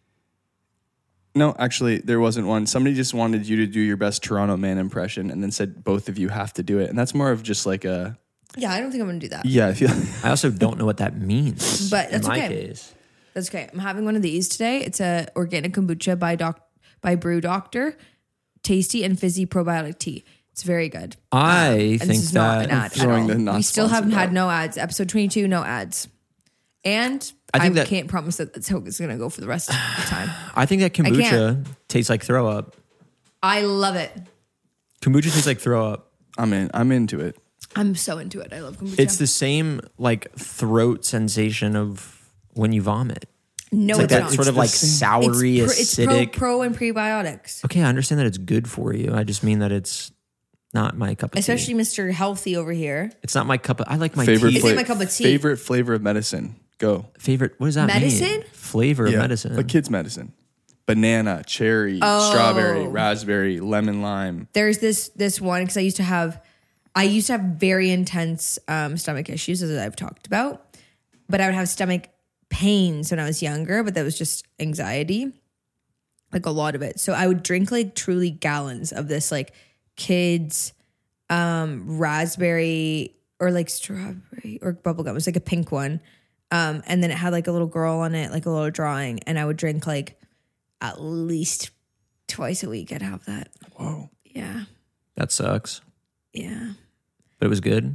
no, actually, there wasn't one. Somebody just wanted you to do your best Toronto man impression, and then said both of you have to do it, and that's more of just like a Yeah, I don't think I'm gonna do that. yeah. I feel I also don't know what that means. But that's in my okay. case. That's okay. I'm having one of these today. It's a organic kombucha by doc by Brew Doctor. Tasty and fizzy probiotic tea. It's very good. I Um, and think this is not that an ad at throwing all. the not We still sponsored haven't had out. no ads. Episode twenty-two, no ads. And I, I think that- can't promise that that's how it's going to go for the rest of the time. I think that can't. kombucha tastes like throw up. I love it. Kombucha tastes like throw up. I'm in. I'm into it. I'm so into it. I love kombucha. It's the same like throat sensation of when you vomit. no, It's like it's that not. sort of the like same. soury, it's, pro, acidic. it's pro, pro and prebiotics. Okay, I understand that it's good for you. I just mean that it's not my cup of Especially tea. Mister Healthy over here. It's not my cup of. I like my Favorite tea. It's in fla- my cup of tea. Favorite flavor of medicine. Go. Favorite. What does that Medicine? mean? Flavor of medicine. Like kids' medicine. Banana, cherry, Oh. strawberry, raspberry, lemon, lime. There's this this one because I used to have I used to have very intense um, stomach issues, as I've talked about, but I would have stomach pains when I was younger, but that was just anxiety, like a lot of it. So I would drink like truly gallons of this like kids um, raspberry or like strawberry or bubblegum. It was like a pink one. Um, and then it had like a little girl on it, like a little drawing. And I would drink like at least twice a week. I'd have that. Whoa. Yeah. that sucks. Yeah. But it was good.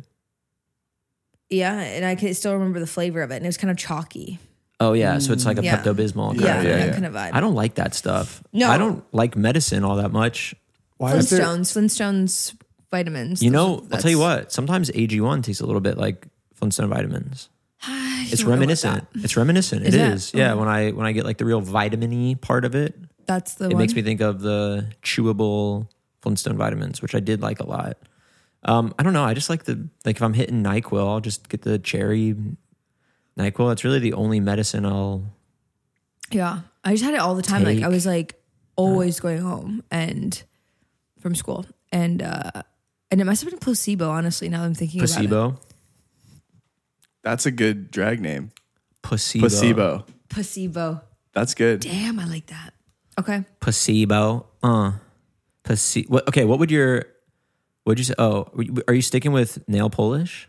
Yeah. And I can still remember the flavor of it. And it was kind of chalky. Oh yeah, so it's like a Yeah. Pepto Bismol. Yeah. yeah, that yeah. kind of vibe. I don't like that stuff. No. I don't like medicine all that much. Why is there? Flintstones, Flintstones vitamins. You Those- know, I'll that's- tell you what. Sometimes A G one tastes a little bit like Flintstone vitamins. I It's don't know about reminiscent. that. It's reminiscent. Is It it? is. Yeah. When I when I get like the real vitamin-y part of it, That's the it one. makes me think of the chewable Flintstone vitamins, which I did like a lot. Um, I don't know. I just like the like if I'm hitting NyQuil, I'll just get the cherry NyQuil. It's really the only medicine I'll. Yeah. I just had it all the time. Like I Take- was like always going home and from school. And uh and it must have been placebo, honestly, now that I'm thinking about it. Placebo. That's a good drag name. Placebo. Placebo. Placebo. That's good. Damn, I like that. Okay. Placebo. Uh. Placebo. What, okay. What would your? What'd you say? Oh, are you sticking with nail polish?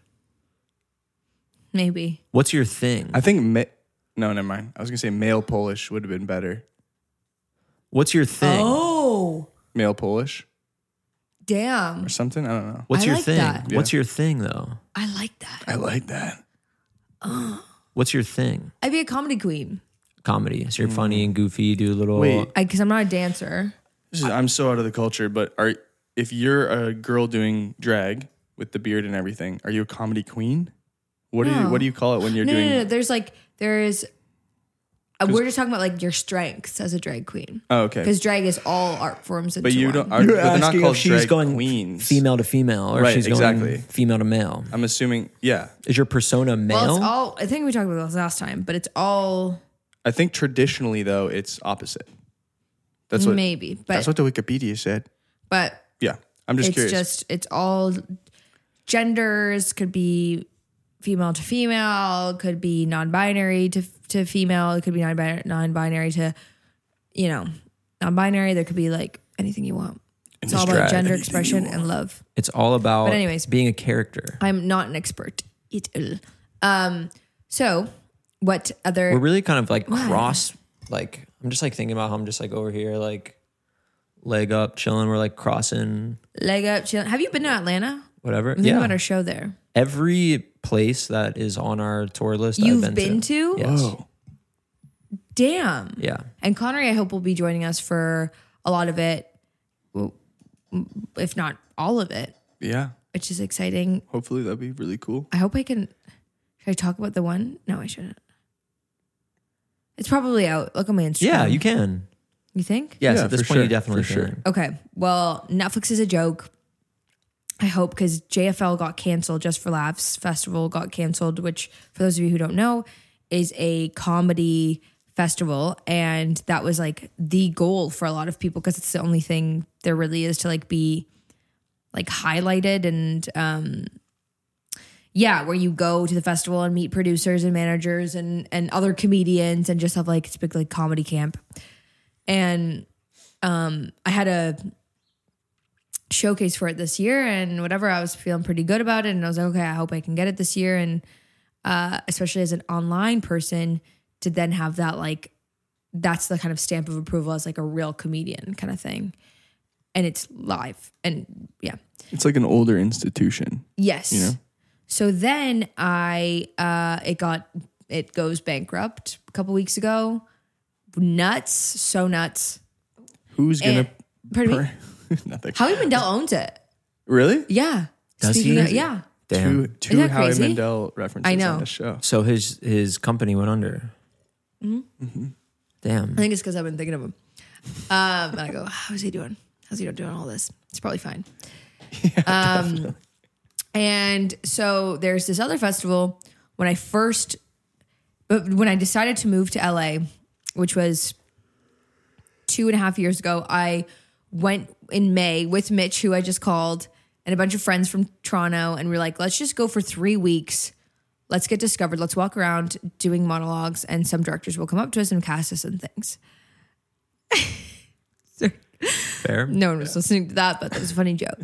Maybe. What's your thing? I think. Ma- no, never mind. I was gonna say male Polish would have been better. What's your thing? Oh. Male Polish Damn. or something. I don't know. What's I your like thing? that. What's your thing though? I like that. I like that. What's your thing? I'd be a comedy queen. Comedy. So you're funny and goofy. You do a little. Wait. I because I'm not a dancer. This is, I'm so out of the culture, but are if you're a girl doing drag with the beard and everything, are you a comedy queen? What do you No. what do you call it when you're No, doing? no, no. There's like there is. Uh, we're just talking about like your strengths as a drag queen. Oh, okay. Because drag is all art forms. But into you one. don't. Are, but they're not called drag queens. female to female, or Right, she's going exactly. female to male. I'm assuming. Yeah, Is your persona male? Well, it's all. I think we talked about this last time, but it's all I think traditionally though it's opposite. That's what. maybe. But That's what the Wikipedia said. but Yeah, I'm just it's curious. just it's all genders. Could be female to female. Could be non-binary to to female. It could be non-binary, non-binary to you know non-binary. There could be like anything you want. It's all just about drag. gender Anything expression you and love. It's all about But anyways. being a character. I'm not an expert. It ill. Um. So, what other? We're really kind of like cross. Like I'm just like thinking about how I'm just like over here, like leg up, chilling. We're like crossing, leg up, chill. Have you been to Atlanta? whatever. I'm thinking Yeah, about our show there. every place that is on our tour list, You've I've been been, to? Yes. Whoa. Damn. Yeah. And Connery, I hope, will be joining us for a lot of it, well, if not all of it. Yeah. which is exciting. Hopefully that'd be really cool. I hope I can. Should I talk about the one? No, I shouldn't. It's probably out. Look on my Instagram. Yeah, you can. You think? Yes, Yeah, at this for point, you sure, definitely for can. sure. Okay. Well, Netflix is a joke. I hope, because J F L got canceled. Just for Laughs Festival got canceled, which, for those of you who don't know, is a comedy festival, and that was like the goal for a lot of people because it's the only thing there really is to like be like highlighted and um yeah, where you go to the festival and meet producers and managers and and other comedians and just have like it's a big like comedy camp. And um I had a showcase for it this year, and whatever, I was feeling pretty good about it, and I was like, okay, I hope I can get it this year. And uh especially as an online person, to then have that, like, that's the kind of stamp of approval as like a real comedian kind of thing. And it's live. And yeah. It's like an older institution. Yes. You know? So then I, uh, it got, it goes bankrupt a couple weeks ago. Nuts. So nuts. Who's gonna? And- pardon me? Nothing. Howie Mandel owns it. Really? Yeah. Does Speaking he? Of, yeah. Damn. Two, two that Howie crazy? Mandel references I know. on the show. So his his company went under. Mm-hmm. Damn. I think it's because I've been thinking of him. Um, and I go, how's he doing? How's he doing all this? It's probably fine. Yeah, Um, definitely. And so there's this other festival. When I first, but when I decided to move to L A, which was two and a half years ago, I went in May with Mitch, who I just called, and a bunch of friends from Toronto. And we we're like, let's just go for three weeks. Let's get discovered. Let's walk around doing monologues, and some directors will come up to us and cast us in things. Fair. No one was listening to that, but that was a funny joke.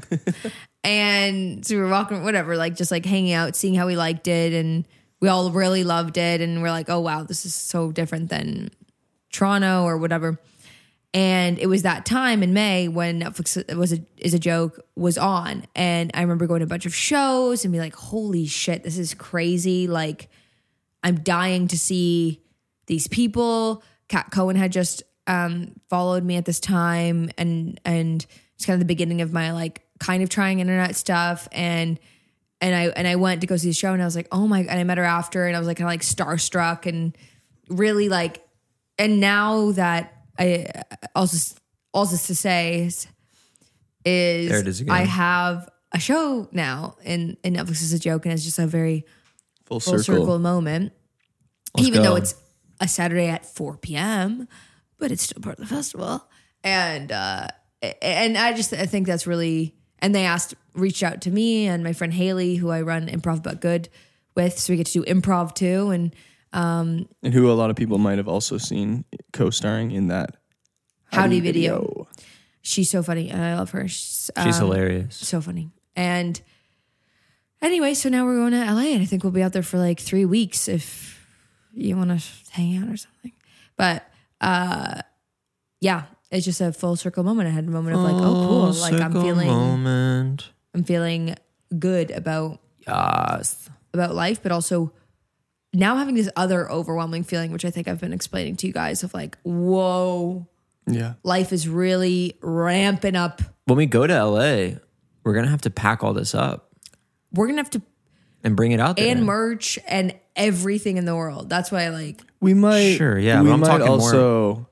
And so we were walking, whatever, like just like hanging out, seeing how we liked it. And we all really loved it. And we're like, oh, wow, this is so different than Toronto or whatever. And it was that time in May when Netflix was a, is a joke was on. And I remember going to a bunch of shows and be like, holy shit, this is crazy. Like, I'm dying to see these people. Kat Cohen had just um, followed me at this time. And, and it's kind of the beginning of my like kind of trying internet stuff. And, and I, and I went to go see the show, and I was like, oh my, and I met her after, and I was like, kind of like starstruck and really like, and now that, I also also to say is, is There it is again. I have a show now, and, and Netflix is a joke, and it's just a very Full full circle. circle, moment. Let's Even go. though it's a Saturday at four p.m., but it's still part of the festival. And uh, and I just I think that's really, and they asked, reached out to me and my friend Haley, who I run Improv But Good with, so we get to do improv too, and. And who a lot of people might have also seen co-starring in that Howdy video. She's so funny. I love her. She's, She's um, hilarious. So funny. And anyway, so now we're going to L A, and I think we'll be out there for like three weeks if you want to hang out or something. But uh, yeah, it's just a full circle moment. I had a moment of like, oh, cool. Like I'm Circle feeling, moment. I'm feeling good about Yes. about life, but also now having this other overwhelming feeling, which I think I've been explaining to you guys, of like, whoa, Yeah. life is really ramping up. When we go to L A, we're gonna have to pack all this up We're gonna have to and bring it out there. and merch and everything in the world. That's why, like, We might. Sure, yeah, We but I'm might talking more- also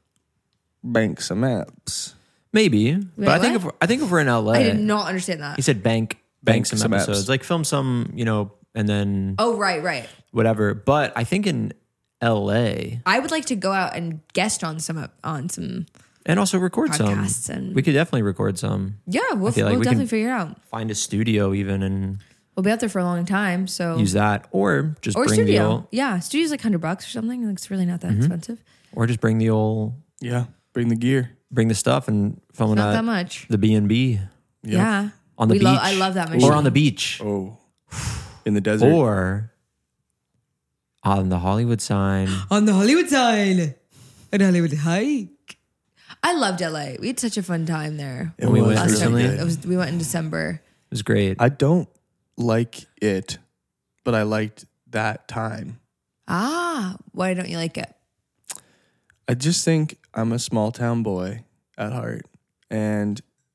bank some apps. Maybe, but I think what? if we're, I think if we're in L A, I did not understand that. he said bank Bank bank some, some apps. episodes, like film some, you know, and then Oh, right, right. whatever. But I think in L A I would like to go out and guest on some on some. and also record Podcasts some. and- We could definitely record some. Yeah, we'll, feel like we'll we definitely can- figure it out. Find a studio even and We'll be out there for a long time, so use that, or just or bring studio. the old, Yeah, studio's like hundred bucks or something. Like, it's really not that expensive. or just bring the old, Yeah. Bring the gear. bring the stuff and film it Not that at much. the B and B Yeah, on the we beach. love. I love that machine. or on the beach, Oh. In the desert. or on the Hollywood sign. on the Hollywood sign, on Hollywood hike. I loved L A. We had such a fun time there. It When we was went Last time recently? it was, we went in December. It was great. I don't like it, but I liked that time. Ah, why don't you like it? I just think I'm a small town boy at heart. And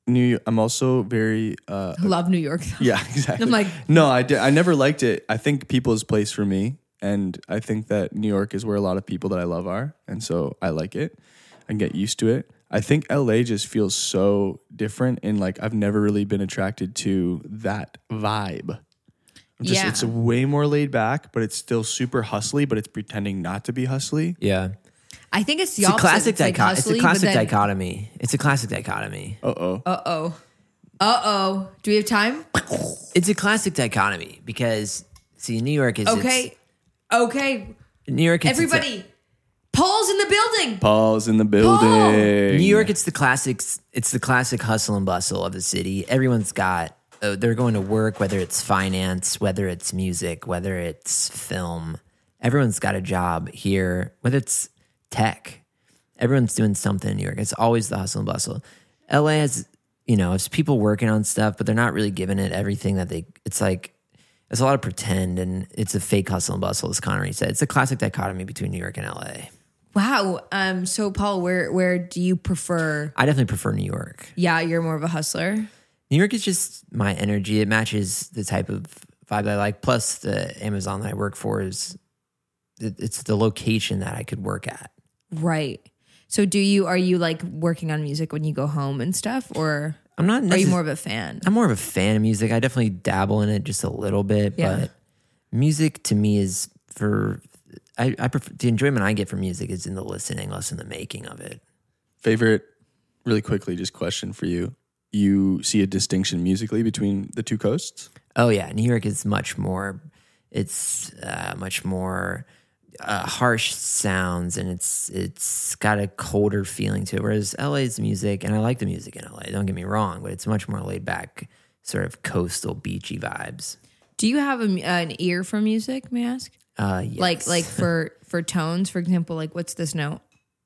New. I'm also very. Uh, Love New York. yeah, exactly. I'm like- no, I did, I never liked it. I think people's place for me, and I think that New York is where a lot of people that I love are, and so I like it. I can get used to it. I think L A just feels so different, and like I've never really been attracted to that vibe. Just, Yeah. It's way more laid back, but it's still super hustly, but it's pretending not to be hustly. Yeah. I think it's the It's a opposite. classic It's like dichot- It's hustly, a but classic then- dichotomy. It's a classic dichotomy. Uh oh. Uh oh. Uh oh. Do we have time? It's a classic dichotomy because see, New York is Okay. Okay. it's- New York. It's, it's a- Everybody. Paul's in the building. Paul's in the building. New York, it's the classics. It's the classic hustle and bustle of the city. Everyone's got. Uh, they're going to work, whether it's finance, whether it's music, whether it's film. Everyone's got a job here, whether it's tech. Everyone's doing something in New York. It's always the hustle and bustle. L A has, you know, it's people working on stuff, but they're not really giving it everything that they. It's like it's a lot of pretend, and it's a fake hustle and bustle, as Connery said. It's a classic dichotomy between New York and L A. Wow. Um. So Paul, where where do you prefer? I definitely prefer New York. Yeah, you're more of a hustler. New York is just my energy. It matches the type of vibe that I like. Plus, the Amazon that I work for is it, it's the location that I could work at. Right. So do you are you like working on music when you go home and stuff, or I'm not. are you necess- more of a fan? I'm more of a fan of music. I definitely dabble in it just a little bit, Yeah. but music to me is for. I, I prefer the enjoyment I get from music is in the listening, less in the making of it. Favorite, really quickly, just question for you. You see a distinction musically between the two coasts? Oh yeah, New York is much more. It's uh, much more uh, harsh sounds, and it's it's got a colder feeling to it. Whereas L A's music, and I like the music in L A. Don't get me wrong, but it's much more laid back, sort of coastal, beachy vibes. Do you have a, an ear for music? May I ask? Uh, yes. Like like for for tones, for example, like what's this note?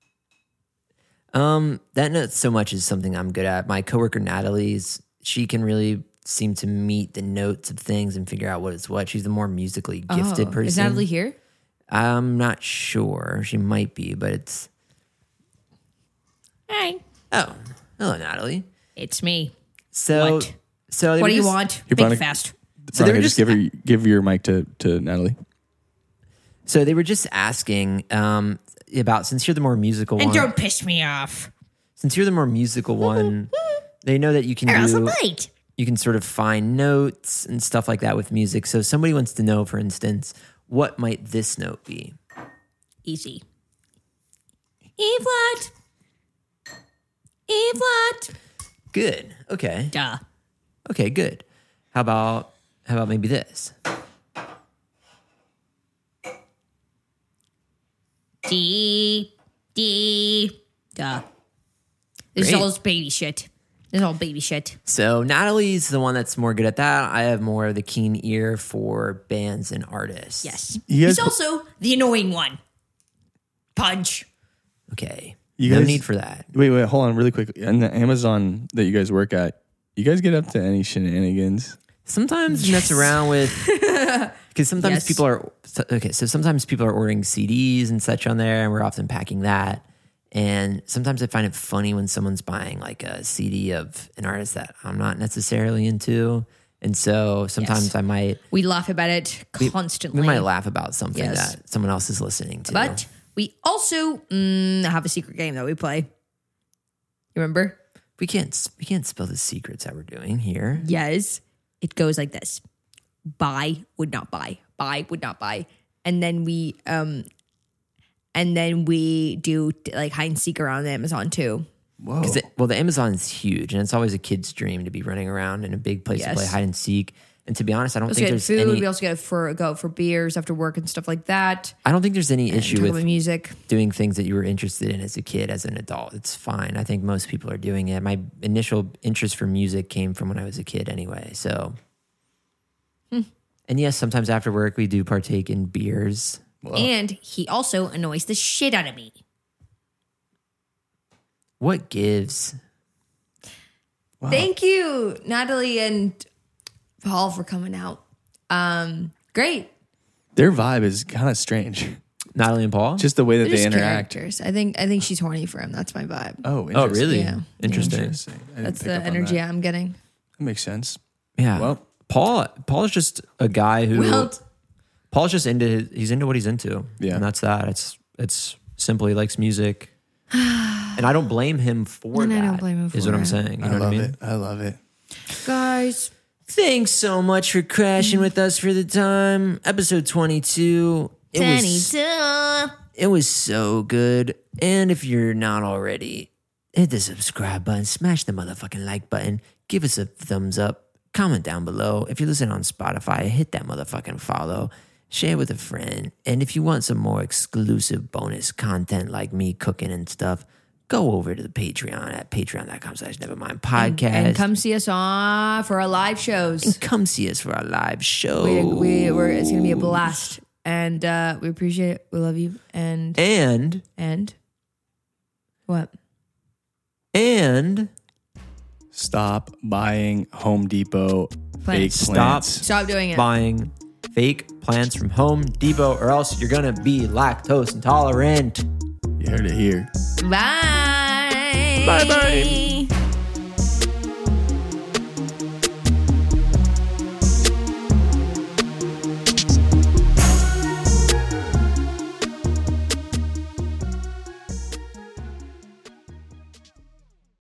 Um, that not so much is something I'm good at. My coworker Natalie's, she can really seem to meet the notes of things and figure out what is what. She's the more musically gifted Oh, person. Is Natalie here? I'm not sure. She might be, but it's Hi, oh, hello, Natalie. it's me. So, What? so they What were do you just- want? Here, Think Veronica. fast. So they Veronica, were just just give her give your mic to, to Natalie. So they were just asking um, about since you're the more musical And one. don't piss me off. Since you're the more musical one, they know that you can Or else I'll do. bite. You can sort of find notes and stuff like that with music. So if somebody wants to know, for instance, what might this note be? Easy. E flat. E flat. Good. Okay. Duh. Okay. Good. How about how about maybe this? D. D. Duh. This Great. is all just baby shit. This is all baby shit. So Natalie's the one that's more good at that. I have more of the keen ear for bands and artists. Yes. You guys- He's also the annoying one. Punch. Okay. You no guys- need for that. Wait, wait, hold on really quick. On the Amazon that you guys work at, you guys get up to any shenanigans? Sometimes you mess around with because sometimes Yes. people are so- okay. So sometimes people are ordering C Ds and such on there, and we're often packing that. And sometimes I find it funny when someone's buying like a C D of an artist that I'm not necessarily into, and so sometimes Yes. I might We laugh about it constantly. we might laugh about something Yes. that someone else is listening to. But we also mm, have a secret game that we play. You remember? we can't we can't spill the secrets that we're doing here. Yes. It goes like this. Buy, would not buy. Buy, would not buy. And then we um and then we do like hide and seek around Amazon too. Whoa. Because well, the Amazon is huge, and it's always a kid's dream to be running around in a big place to Yes. play hide and seek. And to be honest, I don't We also think get there's food. any. We also get for go for beers after work and stuff like that. I don't think there's any And issue talk with about music. doing things that you were interested in as a kid, as an adult. It's fine. I think most people are doing it. My initial interest for music came from when I was a kid anyway. So, Hmm. and yes, sometimes after work we do partake in beers. And he also annoys the shit out of me. What gives? Thank you, Natalie and Paul, for coming out. Um, great. Their vibe is kind of strange. Natalie and Paul? Just the way that They're they just interact. characters. I think I think she's horny for him. That's my vibe. Oh, Oh, interesting. really? Yeah. Interesting. Interesting. I didn't That's pick the up on energy That. I'm getting. That makes sense. Yeah. Well- Paul Paul's just a guy who Well, Paul's just into his, he's into what he's into. Yeah. And that's that. It's it's simple. He likes music. And I don't blame him for And that. I don't blame him Is for what I'm it. saying. You I know love what I mean? it. I love it. guys, Thanks so much for crashing with us for the time. Episode twenty-two. It was, twenty-two. it was so good. And if you're not already, hit the subscribe button, smash the motherfucking like button, give us a thumbs up, comment down below. If you're listening on Spotify, hit that motherfucking follow, share with a friend. And if you want some more exclusive bonus content like me cooking and stuff, go over to the Patreon at patreon.com slash nevermind podcast. And come see us on for our live shows. And come see us for our live show. We, we, we're, it's going to be a blast. And uh, we appreciate it. We love you. And, And, and what? and Stop buying Home Depot fake Plants. Stop. plants. Stop doing it. Buying fake plants from Home Depot, or else you're gonna be lactose intolerant. You heard it here. Bye. Bye bye.